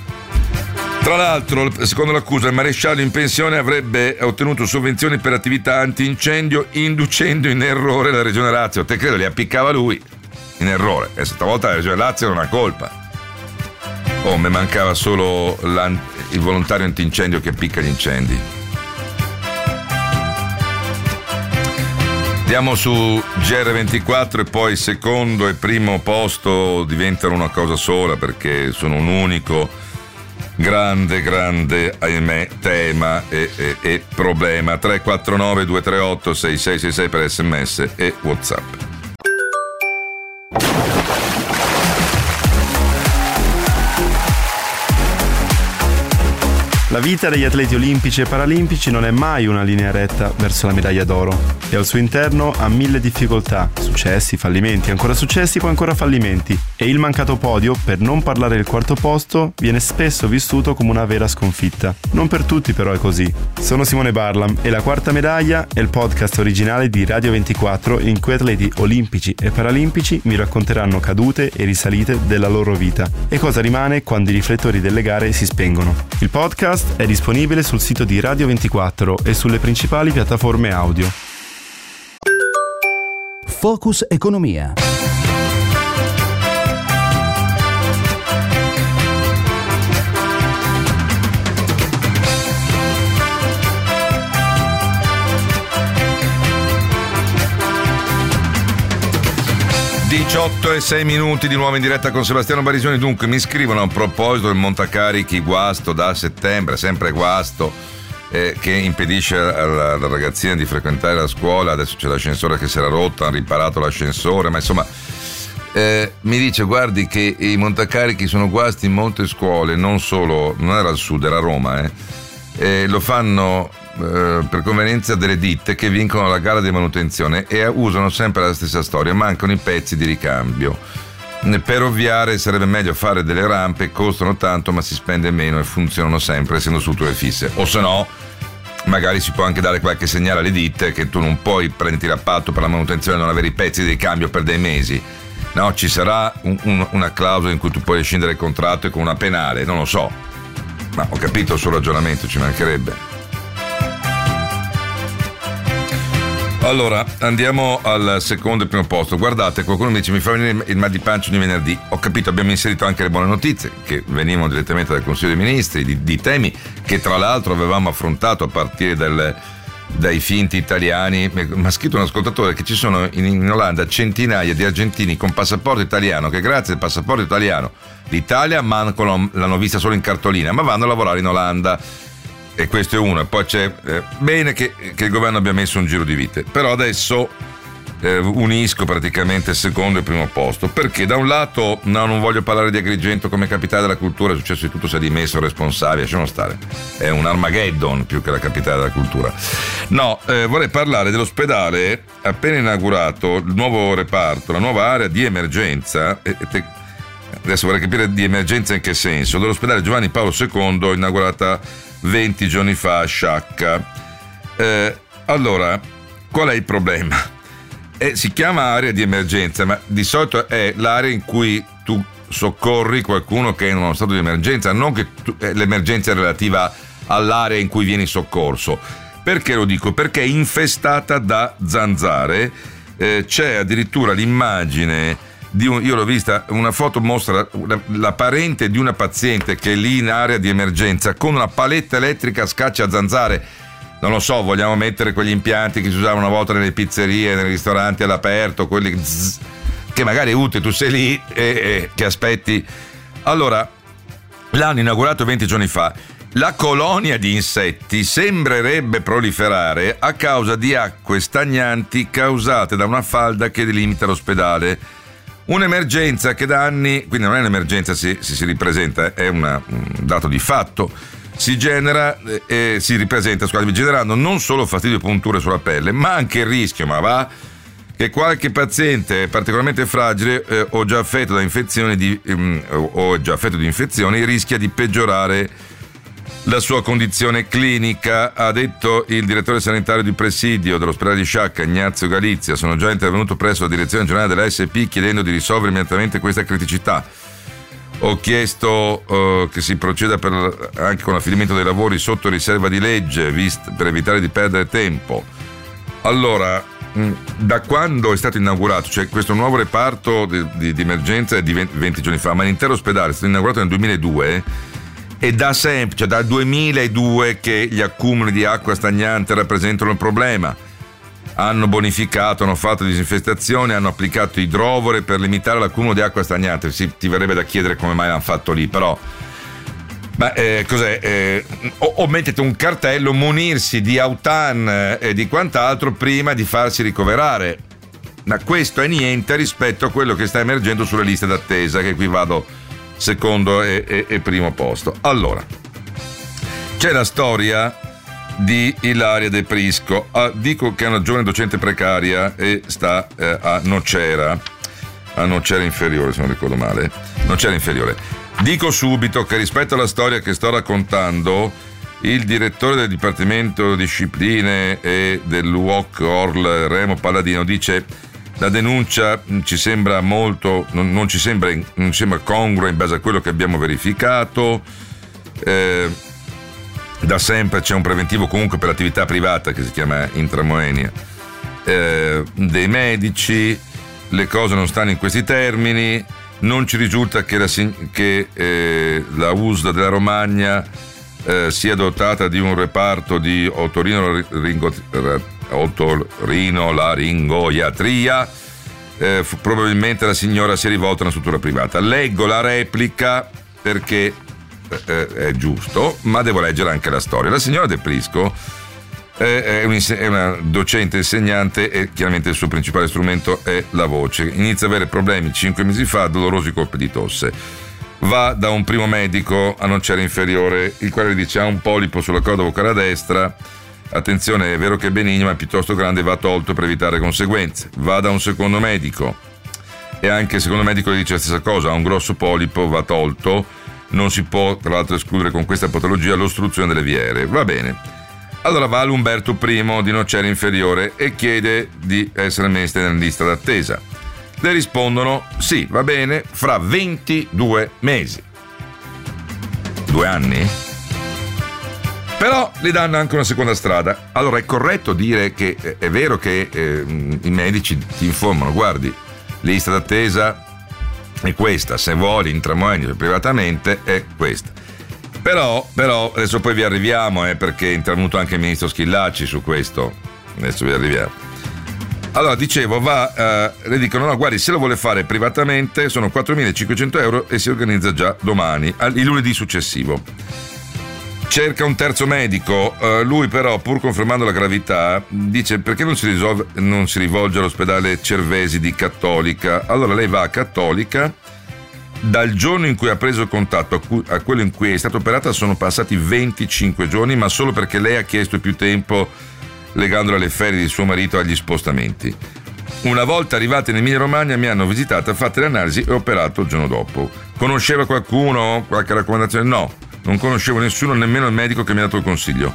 Tra l'altro, secondo l'accusa, il maresciallo in pensione avrebbe ottenuto sovvenzioni per attività antincendio inducendo in errore la Regione Lazio. Te credo li appiccava lui in errore, e stavolta la Regione Lazio non ha colpa. Oh, mi mancava solo il volontario antincendio che appicca gli incendi. Andiamo su GR24 e poi secondo e primo posto diventano una cosa sola perché sono un unico grande, ahimè, tema e problema. 349 238 6666 per SMS e WhatsApp. La vita degli atleti olimpici e paralimpici non è mai una linea retta verso la medaglia d'oro e al suo interno ha 1000 difficoltà, successi, fallimenti, ancora successi, poi ancora fallimenti. E il mancato podio, per non parlare del quarto posto, viene spesso vissuto come una vera sconfitta. Non per tutti però è così. Sono Simone Barlam e la quarta medaglia è il podcast originale di Radio 24 in cui atleti olimpici e paralimpici mi racconteranno cadute e risalite della loro vita e cosa rimane quando i riflettori delle gare si spengono. Il podcast è disponibile sul sito di Radio 24 e sulle principali piattaforme audio. Focus Economia. Diciotto e 6 minuti di nuovo in diretta con Sebastiano Barisoni. Dunque mi scrivono a proposito del montacarichi guasto da settembre, sempre guasto, che impedisce alla ragazzina di frequentare la scuola. Adesso c'è l'ascensore che si era rotto, hanno riparato l'ascensore, ma insomma mi dice guardi che i montacarichi sono guasti in molte scuole, non era al sud, era a Roma, lo fanno per convenienza delle ditte che vincono la gara di manutenzione e usano sempre la stessa storia, mancano i pezzi di ricambio. Per ovviare sarebbe meglio fare delle rampe, costano tanto ma si spende meno e funzionano sempre essendo strutture fisse, o se no magari si può anche dare qualche segnale alle ditte che tu non puoi prenderti l'appalto per la manutenzione e non avere i pezzi di ricambio per dei mesi. No, ci sarà una clausola in cui tu puoi rescindere il contratto e con una penale, non lo so, ma ho capito il suo ragionamento, ci mancherebbe. Allora, andiamo al secondo e primo posto. Guardate, qualcuno mi dice mi fa venire il mal di pancia ogni venerdì. Ho capito, abbiamo inserito anche le buone notizie che venivano direttamente dal Consiglio dei Ministri di temi che tra l'altro avevamo affrontato a partire dai finti italiani. Mi ha scritto un ascoltatore che ci sono in Olanda centinaia di argentini con passaporto italiano che grazie al passaporto italiano l'Italia l'hanno vista solo in cartolina, ma vanno a lavorare in Olanda, e questo è uno. E poi c'è bene che il governo abbia messo un giro di vite, però adesso unisco praticamente il secondo e il primo posto, perché da un lato non voglio parlare di Agrigento come capitale della cultura, è successo di tutto, si è dimesso il responsabile, lasciamo stare, è un Armageddon più che la capitale della cultura. Vorrei parlare dell'ospedale appena inaugurato, il nuovo reparto, la nuova area di emergenza. Adesso vorrei capire di emergenza in che senso, dell'ospedale Giovanni Paolo II, inaugurata 20 giorni fa a Sciacca. Allora, qual è il problema? Si chiama area di emergenza, ma di solito è l'area in cui tu soccorri qualcuno che è in uno stato di emergenza, non che l'emergenza è relativa all'area in cui vieni soccorso. Perché lo dico? Perché è infestata da zanzare. C'è addirittura l'immagine io l'ho vista, una foto mostra la parente di una paziente che è lì in area di emergenza con una paletta elettrica scaccia zanzare. Non lo so, vogliamo mettere quegli impianti che si usavano una volta nelle pizzerie, nei ristoranti all'aperto, quelli che magari è utile, tu sei lì e che aspetti. Allora, l'hanno inaugurato 20 giorni fa. La colonia di insetti sembrerebbe proliferare a causa di acque stagnanti causate da una falda che delimita l'ospedale. Un'emergenza che da anni, quindi non è un'emergenza se si ripresenta, è un dato di fatto. Si ripresenta, generando non solo fastidio e punture sulla pelle, ma anche il rischio, che qualche paziente particolarmente fragile o già affetto di infezioni rischia di peggiorare la sua condizione clinica, ha detto il direttore sanitario di presidio dell'ospedale di Sciacca, Ignazio Galizia. Sono già intervenuto presso la direzione generale dell'ASP chiedendo di risolvere immediatamente questa criticità. Ho chiesto che si proceda anche con l'affidamento dei lavori sotto riserva di legge per evitare di perdere tempo. Allora, da quando è stato inaugurato, cioè questo nuovo reparto di emergenza è di 20 giorni fa, ma l'intero ospedale è stato inaugurato nel 2002 e da sempre, cioè dal 2002 che gli accumuli di acqua stagnante rappresentano il problema. Hanno bonificato, hanno fatto disinfestazione, hanno applicato idrovore per limitare l'accumulo di acqua stagnante. Ti verrebbe da chiedere come mai l'hanno fatto lì, però cos'è? O mettete un cartello, munirsi di autan e di quant'altro prima di farsi ricoverare. Ma questo è niente rispetto a quello che sta emergendo sulle liste d'attesa, che qui vado secondo e primo posto. Allora, c'è la storia di Ilaria De Prisco. Dico che è una giovane docente precaria e sta a Nocera Inferiore, se non ricordo male. Nocera Inferiore. Dico subito che rispetto alla storia che sto raccontando, il direttore del Dipartimento Discipline e dell'UOC Orl, Remo Palladino, dice: la denuncia ci sembra molto, non ci sembra congrua in base a quello che abbiamo verificato. Da sempre c'è un preventivo comunque per l'attività privata che si chiama Intramoenia dei medici. Le cose non stanno in questi termini. Non ci risulta che la USL della Romagna sia dotata di un reparto di otorinolaringoiatria. Probabilmente la signora si è rivolta a una struttura privata. Leggo la replica perché è giusto, ma devo leggere anche la storia. La signora De Prisco è una docente insegnante e chiaramente il suo principale strumento è la voce. Inizia a avere problemi 5 mesi fa, dolorosi colpi di tosse. Va da un primo medico a Nocera Inferiore, il quale dice: ha un polipo sulla corda vocale a destra, attenzione, è vero che è benigno ma è piuttosto grande, va tolto per evitare conseguenze. Va da un secondo medico e anche il secondo medico gli dice la stessa cosa: ha un grosso polipo, va tolto. Non si può tra l'altro escludere con questa patologia l'ostruzione delle vie aeree. Va bene. Allora va all'Umberto I di Nocera Inferiore e chiede di essere messa nella lista d'attesa. Le rispondono: sì, va bene, fra 22 mesi. 2 anni? Però le danno anche una seconda strada. Allora è corretto dire che è vero che i medici ti informano: guardi, lista d'attesa è questa, se vuoi intramoenia privatamente è questa. Però adesso poi vi arriviamo, perché è intervenuto anche il ministro Schillaci su questo. Adesso vi arriviamo. Allora, dicevo, le dicono: no, guardi, se lo vuole fare privatamente sono 4.500 euro e si organizza già domani, il lunedì successivo. Cerca un terzo medico, lui però, pur confermando la gravità, dice: perché non si rivolge all'ospedale Cervesi di Cattolica? Allora lei va a Cattolica. Dal giorno in cui ha preso contatto a quello in cui è stata operata sono passati 25 giorni, ma solo perché lei ha chiesto più tempo, legandola alle ferie di suo marito agli spostamenti. Una volta arrivati in Emilia-Romagna mi hanno visitata, fatte le analisi e operato il giorno dopo. Conosceva qualcuno? Qualche raccomandazione? No, non conoscevo nessuno, nemmeno il medico che mi ha dato il consiglio.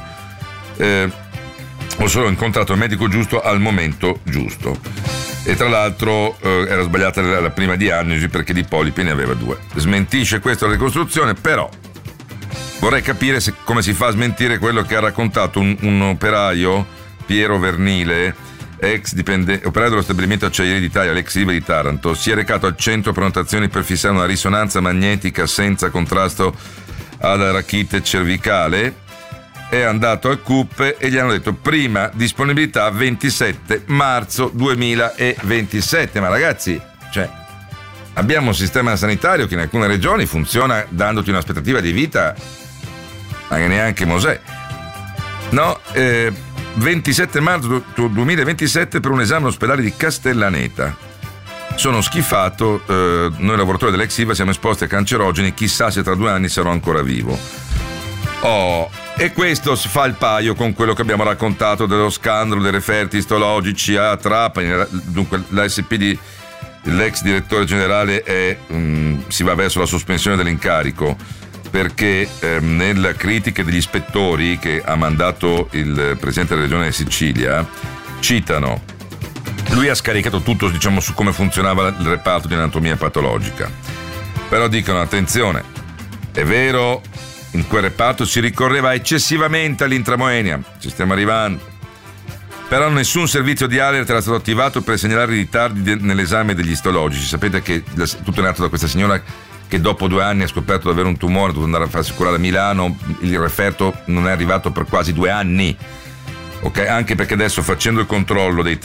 Ho solo incontrato il medico giusto al momento giusto. E tra l'altro era sbagliata la prima diagnosi perché di polipi ne aveva 2. Smentisce questa la ricostruzione, però vorrei capire come si fa a smentire quello che ha raccontato un operaio, Piero Vernile, ex operaio dello stabilimento Acciaieri d'Italia, l'ex ILVA di Taranto. Si è recato al centro prenotazioni per fissare una risonanza magnetica senza contrasto alla rachite cervicale. È andato al CUP e gli hanno detto: prima disponibilità 27 marzo 2027. Ma ragazzi, abbiamo un sistema sanitario che in alcune regioni funziona dandoti un'aspettativa di vita ma che neanche Mosè. No, 27 marzo 2027 per un esame all'ospedale di Castellaneta. Sono schifato, noi lavoratori dell'ex ILVA siamo esposti a cancerogeni, chissà se tra 2 anni sarò ancora vivo. E questo si fa il paio con quello che abbiamo raccontato dello scandalo dei referti istologici a Trapani. Dunque l'ASP l'ex direttore generale si va verso la sospensione dell'incarico perché nelle critiche degli ispettori che ha mandato il presidente della regione Sicilia citano: lui ha scaricato tutto, diciamo, su come funzionava il reparto di anatomia patologica, però dicono: attenzione, è vero, in quel reparto si ricorreva eccessivamente all'intramoenia, ci stiamo arrivando, però nessun servizio di alert era stato attivato per segnalare ritardi nell'esame degli istologici. Sapete che tutto è nato da questa signora che dopo 2 anni ha scoperto di avere un tumore, ha dovuto andare a farsi curare a Milano, il referto non è arrivato per quasi 2 anni. Okay? Anche perché adesso, facendo il controllo dei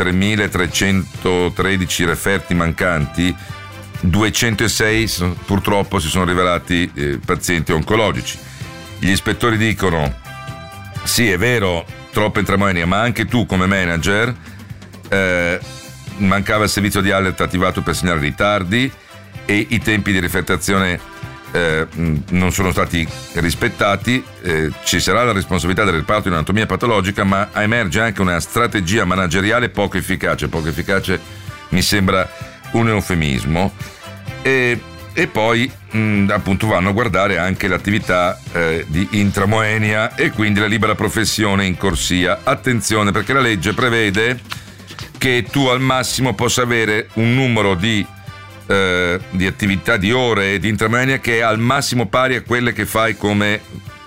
3.313 referti mancanti, 206 purtroppo si sono rivelati pazienti oncologici. Gli ispettori dicono: sì, è vero, troppa intramoenia, ma anche tu come manager mancava il servizio di alert attivato per segnalare ritardi e i tempi di rifertazione non sono stati rispettati. Ci sarà la responsabilità del reparto di anatomia patologica, ma emerge anche una strategia manageriale poco efficace. Poco efficace mi sembra un eufemismo. E poi appunto vanno a guardare anche l'attività di intramoenia e quindi la libera professione in corsia. Attenzione, perché la legge prevede che tu al massimo possa avere un numero di attività, di ore di intramoenia che è al massimo pari a quelle che fai come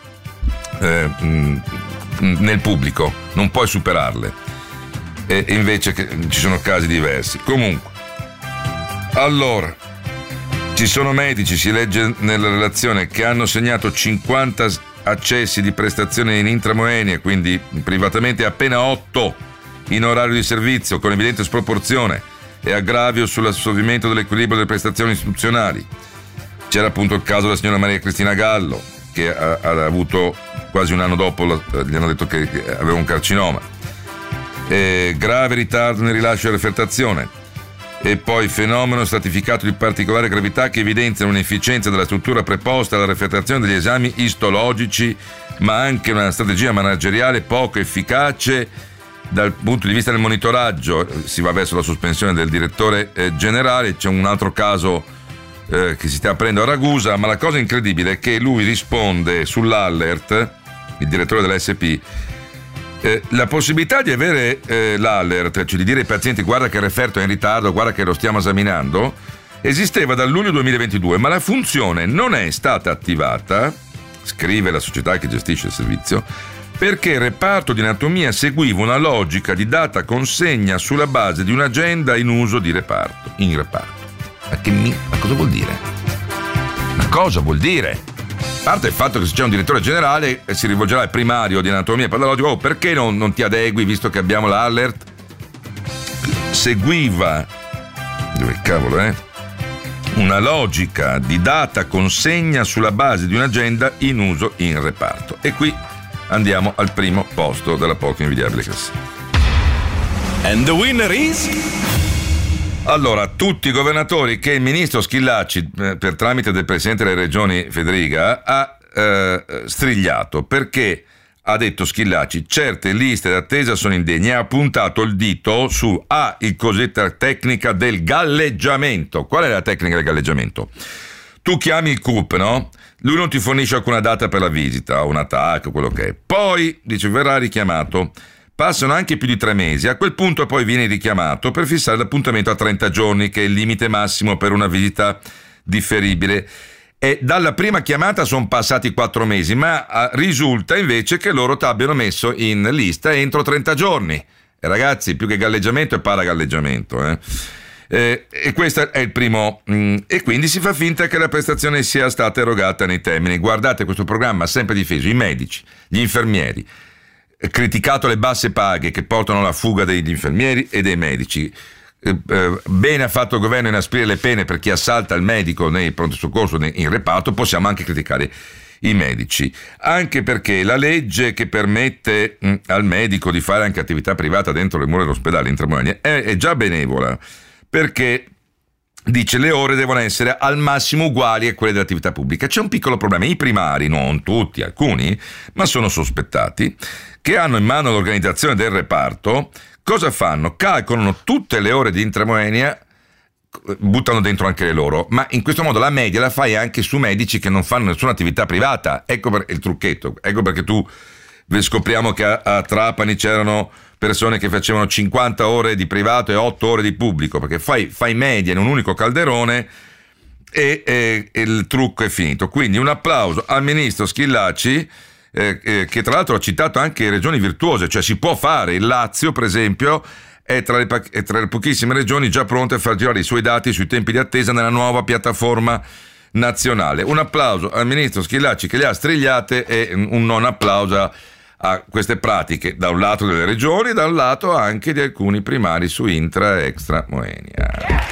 nel pubblico, non puoi superarle, e invece ci sono casi diversi. Comunque, allora, ci sono medici, si legge nella relazione, che hanno segnato 50 accessi di prestazione in intramoenia, quindi privatamente, appena 8 in orario di servizio, con evidente sproporzione e aggravio sull'assolvimento dell'equilibrio delle prestazioni istituzionali. C'era appunto il caso della signora Maria Cristina Gallo, che ha avuto quasi un anno dopo, gli hanno detto che aveva un carcinoma. Grave ritardo nel rilascio della refertazione. E poi fenomeno stratificato di particolare gravità che evidenzia un'inefficienza della struttura preposta alla refertazione degli esami istologici, ma anche una strategia manageriale poco efficace dal punto di vista del monitoraggio. Si va verso la sospensione del direttore generale. C'è un altro caso che si sta aprendo a Ragusa, ma la cosa incredibile è che lui risponde sull'allert, il direttore dell'ASP, la possibilità di avere l'allert, cioè di dire ai pazienti: guarda che il referto è in ritardo, guarda che lo stiamo esaminando, esisteva dal luglio 2022, ma la funzione non è stata attivata, scrive la società che gestisce il servizio, perché il reparto di anatomia seguiva una logica di data consegna sulla base di un'agenda in uso in reparto. Ma cosa vuol dire? Ma cosa vuol dire? parte il fatto che se c'è un direttore generale si rivolgerà al primario di anatomia e patologica, perché non ti adegui visto che abbiamo l'alert? Seguiva, dove cavolo è? Una logica di data consegna sulla base di un'agenda in uso in reparto. E qui andiamo al primo posto della poco invidiabile classifica. And the winner is... Allora, tutti i governatori che il ministro Schillaci, per tramite del presidente delle regioni Federica, ha strigliato, perché ha detto Schillaci, certe liste d'attesa sono indegne, ha puntato il dito su il cosiddetta tecnica del galleggiamento. Qual è la tecnica del galleggiamento? Tu chiami il CUP, no? Lui non ti fornisce alcuna data per la visita, un attacco, quello che è. Poi, dice, verrà richiamato. Passano anche più di 3 mesi, a quel punto poi viene richiamato per fissare l'appuntamento a 30 giorni, che è il limite massimo per una visita differibile. E dalla prima chiamata sono passati 4 mesi, ma risulta invece che loro ti abbiano messo in lista entro 30 giorni. E ragazzi, più che galleggiamento è paragalleggiamento. E questo è il primo. E quindi si fa finta che la prestazione sia stata erogata nei termini. Guardate, questo programma ha sempre difeso i medici, gli infermieri, criticato le basse paghe che portano alla fuga degli infermieri e dei medici. Bene ha fatto il governo inasprire le pene per chi assalta il medico nei pronto soccorso in reparto. Possiamo anche criticare i medici, anche perché la legge che permette al medico di fare anche attività privata dentro le mura dell'ospedale in Tramonia è già benevola, perché dice le ore devono essere al massimo uguali a quelle dell'attività pubblica. C'è un piccolo problema: i primari, non tutti, alcuni, ma sono sospettati, che hanno in mano l'organizzazione del reparto, cosa fanno? Calcolano tutte le ore di intramoenia, buttano dentro anche le loro, ma in questo modo la media la fai anche su medici che non fanno nessuna attività privata. Ecco il trucchetto, ecco perché scopriamo che a Trapani c'erano persone che facevano 50 ore di privato e 8 ore di pubblico, perché fai media in un unico calderone e il trucco è finito. Quindi un applauso al ministro Schillaci, che tra l'altro ha citato anche regioni virtuose, cioè si può fare. Il Lazio, per esempio, è tra le pochissime regioni già pronte a far girare i suoi dati sui tempi di attesa nella nuova piattaforma nazionale. Un applauso al ministro Schillaci che le ha strigliate, e un non applauso a queste pratiche da un lato delle regioni e da un lato anche di alcuni primari su intra e extra moenia.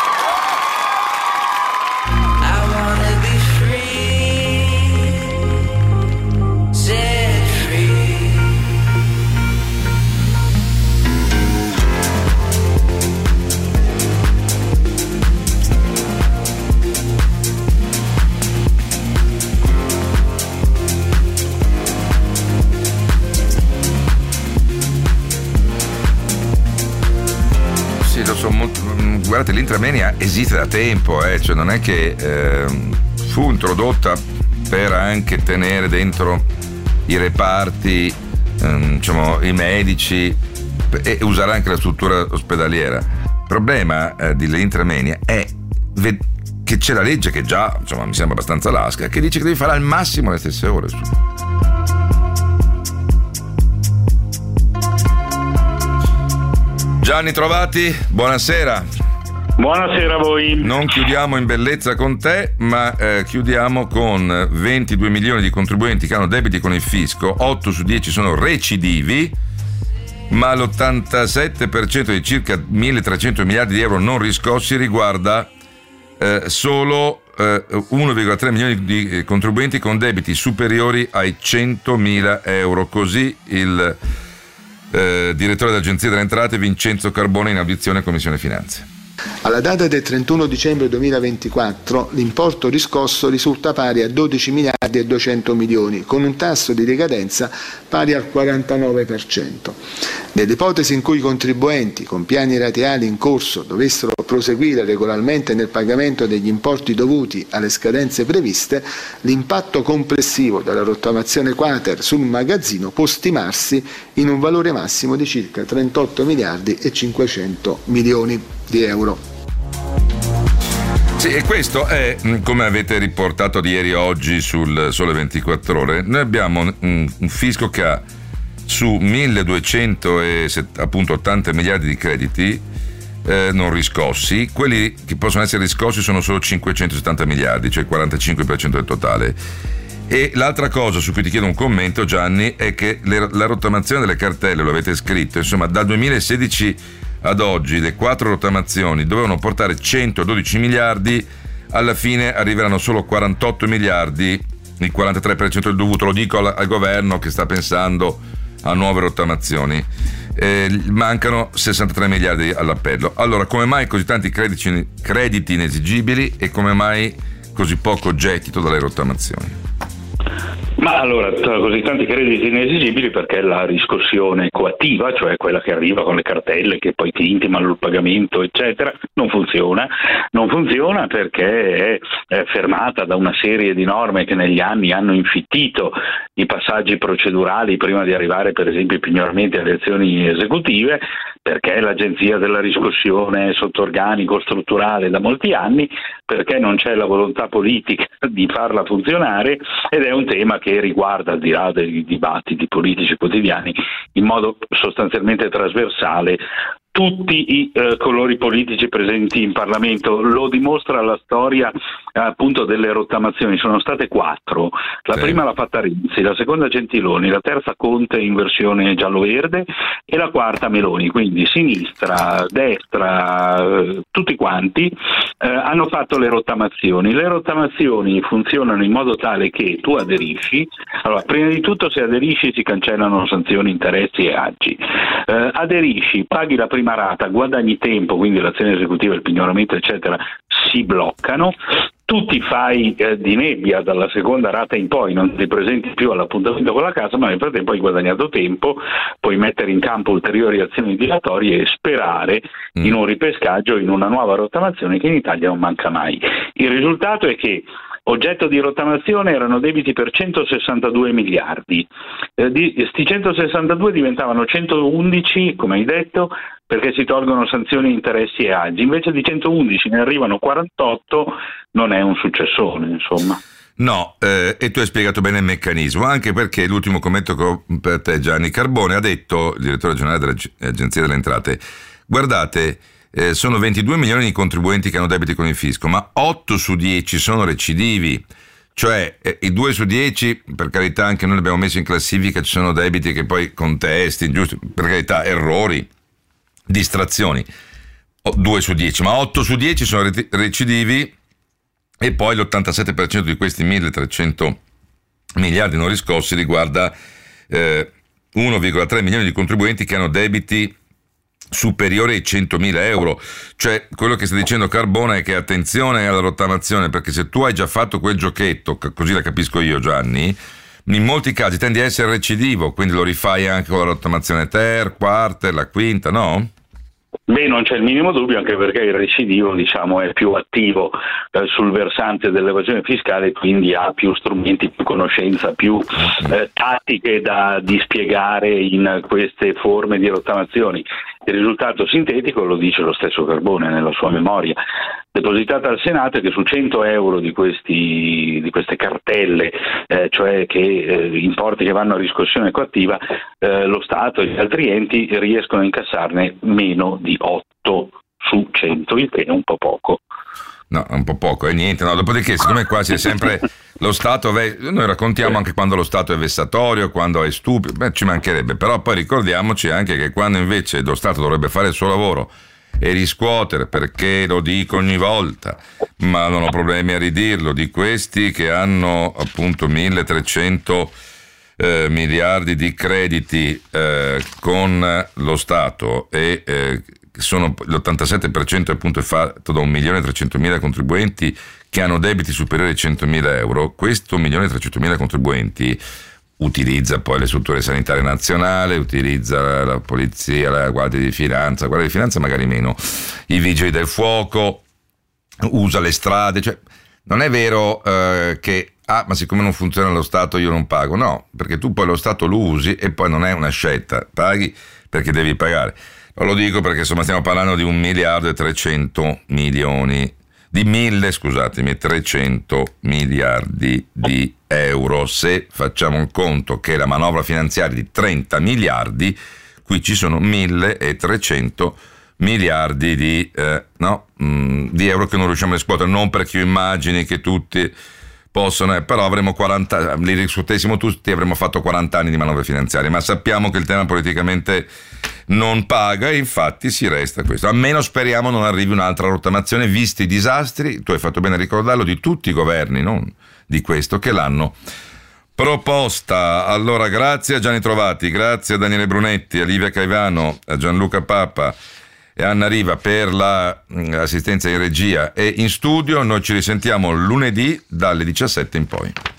Guardate, l'intramenia esiste da tempo, cioè non è che fu introdotta per anche tenere dentro i reparti, diciamo, i medici, e usare anche la struttura ospedaliera. Il problema dell'intramenia è che c'è la legge che già, insomma, mi sembra abbastanza lasca, che dice che devi fare al massimo le stesse ore. Gianni Trovati, buonasera. Buonasera a voi. Non chiudiamo in bellezza con te, ma chiudiamo con 22 milioni di contribuenti che hanno debiti con il fisco, 8 su 10 sono recidivi, ma l'87% di circa 1.300 miliardi di euro non riscossi riguarda solo 1,3 milioni di contribuenti con debiti superiori ai 100.000 euro. Così il direttore dell'Agenzia delle Entrate Vincenzo Carbone in audizione a Commissione Finanze. Alla data del 31 dicembre 2024 l'importo riscosso risulta pari a 12 miliardi e 200 milioni, con un tasso di decadenza pari al 49%. Nell'ipotesi in cui i contribuenti con piani rateali in corso dovessero proseguire regolarmente nel pagamento degli importi dovuti alle scadenze previste, l'impatto complessivo della rottamazione quater sul magazzino può stimarsi in un valore massimo di circa 38 miliardi e 500 milioni di euro. Sì, e questo è, come avete riportato di ieri oggi sul Sole 24 Ore, noi abbiamo un fisco che ha su 1.280 miliardi di crediti non riscossi. Quelli che possono essere riscossi sono solo 570 miliardi, cioè il 45% del totale. E l'altra cosa su cui ti chiedo un commento, Gianni, è che la rottamazione delle cartelle, lo avete scritto, insomma dal 2016 ad oggi le 4 rottamazioni dovevano portare 112 miliardi, alla fine arriveranno solo 48 miliardi, il 43% del dovuto. Lo dico al governo che sta pensando a nuove rottamazioni. Mancano 63 miliardi all'appello. Allora, come mai così tanti crediti inesigibili e come mai così poco gettito dalle rottamazioni? Ma allora, così tanti crediti inesigibili perché la riscossione coattiva, cioè quella che arriva con le cartelle che poi ti intimano il pagamento eccetera, non funziona perché è fermata da una serie di norme che negli anni hanno infittito i passaggi procedurali prima di arrivare per esempio ai pignoramenti alle azioni esecutive, perché l'agenzia della riscossione è sotto organico strutturale da molti anni, perché non c'è la volontà politica di farla funzionare, ed è un tema che riguarda, al di là dei dibattiti politici quotidiani, in modo sostanzialmente trasversale tutti i colori politici presenti in Parlamento. Lo dimostra la storia appunto delle rottamazioni. Sono state 4. La prima l'ha fatta Renzi, la seconda Gentiloni, la terza Conte in versione giallo-verde e la quarta Meloni. Quindi sinistra, destra, tutti quanti hanno fatto le rottamazioni. Le rottamazioni funzionano in modo tale che tu aderisci. Allora, prima di tutto, se aderisci si cancellano sanzioni, interessi e aggi. Aderisci, paghi la prima rata, guadagni tempo, quindi l'azione esecutiva, il pignoramento eccetera si bloccano. Tu ti fai di nebbia dalla seconda rata in poi, non ti presenti più all'appuntamento con la casa, ma nel frattempo hai guadagnato tempo, puoi mettere in campo ulteriori azioni dilatorie e sperare in un ripescaggio, in una nuova rottamazione che in Italia non manca mai. Il risultato è che oggetto di rottamazione erano debiti per 162 miliardi. Sti 162 diventavano 111, come hai detto, perché si tolgono sanzioni, interessi e aggi. Invece di 111 ne arrivano 48, non è un successone, insomma. No, e tu hai spiegato bene il meccanismo, anche perché l'ultimo commento che ho per te, Gianni Carbone, ha detto, il direttore generale dell'Agenzia delle Entrate, guardate, sono 22 milioni di contribuenti che hanno debiti con il fisco, ma 8 su 10 sono recidivi, cioè i 2 su 10, per carità, anche noi li abbiamo messi in classifica, ci sono debiti che poi contesti, giusto, per carità, errori, distrazioni, 2 su 10, ma 8 su 10 sono recidivi, e poi l'87% di questi 1.300 miliardi non riscossi riguarda 1,3 milioni di contribuenti che hanno debiti superiore ai 100.000 euro. Cioè, quello che sta dicendo Carbone è che attenzione alla rottamazione, perché se tu hai già fatto quel giochetto, così la capisco io, Gianni, in molti casi tendi a essere recidivo, quindi lo rifai anche con la rottamazione quarta, la quinta, no? Beh, non c'è il minimo dubbio, anche perché il recidivo, diciamo, è più attivo sul versante dell'evasione fiscale, quindi ha più strumenti, più conoscenza, più tattiche da dispiegare in queste forme di rottamazioni. Il risultato sintetico lo dice lo stesso Carbone nella sua memoria depositata al Senato, è che su 100 euro di queste cartelle, cioè che importi che vanno a riscossione coattiva, lo Stato e gli altri enti riescono a incassarne meno di 8 su 100, il che è un po' poco. No, è un po' poco, è niente. No, dopodiché, siccome qua c'è sempre lo Stato, noi raccontiamo anche quando lo Stato è vessatorio, quando è stupido, ci mancherebbe, però poi ricordiamoci anche che quando invece lo Stato dovrebbe fare il suo lavoro e riscuotere, perché lo dico ogni volta, ma non ho problemi a ridirlo, di questi che hanno appunto 1.300 miliardi di crediti con lo Stato e sono l'87% appunto è fatto da 1.300.000 contribuenti che hanno debiti superiori ai 100.000 euro. Questo 1.300.000 contribuenti utilizza poi le strutture sanitarie nazionali, utilizza la polizia, la Guardia di Finanza magari meno, i vigili del fuoco, usa le strade, cioè non è vero che ma siccome non funziona lo Stato io non pago, no, perché tu poi lo Stato lo usi e poi non è una scelta, paghi perché devi pagare. Lo dico perché insomma stiamo parlando di 1.300 milioni di 300 miliardi di euro. Se facciamo un conto che la manovra finanziaria è di 30 miliardi, qui ci sono 1.300 miliardi di euro che non riusciamo a riscuotere, non perché io immagini che tutti possono, però avremo 40, li riscuotessimo tutti, avremmo fatto 40 anni di manovre finanziarie, ma sappiamo che il tema politicamente non paga e infatti si resta questo. Almeno speriamo non arrivi un'altra rottamazione, visti i disastri, tu hai fatto bene a ricordarlo, di tutti i governi, non di questo, che l'hanno proposta. Allora grazie a Gianni Trovati, grazie a Daniele Brunetti, a Livia Caivano, a Gianluca Papa e Anna Riva per l'assistenza in regia e in studio. Noi ci risentiamo lunedì dalle 17 in poi.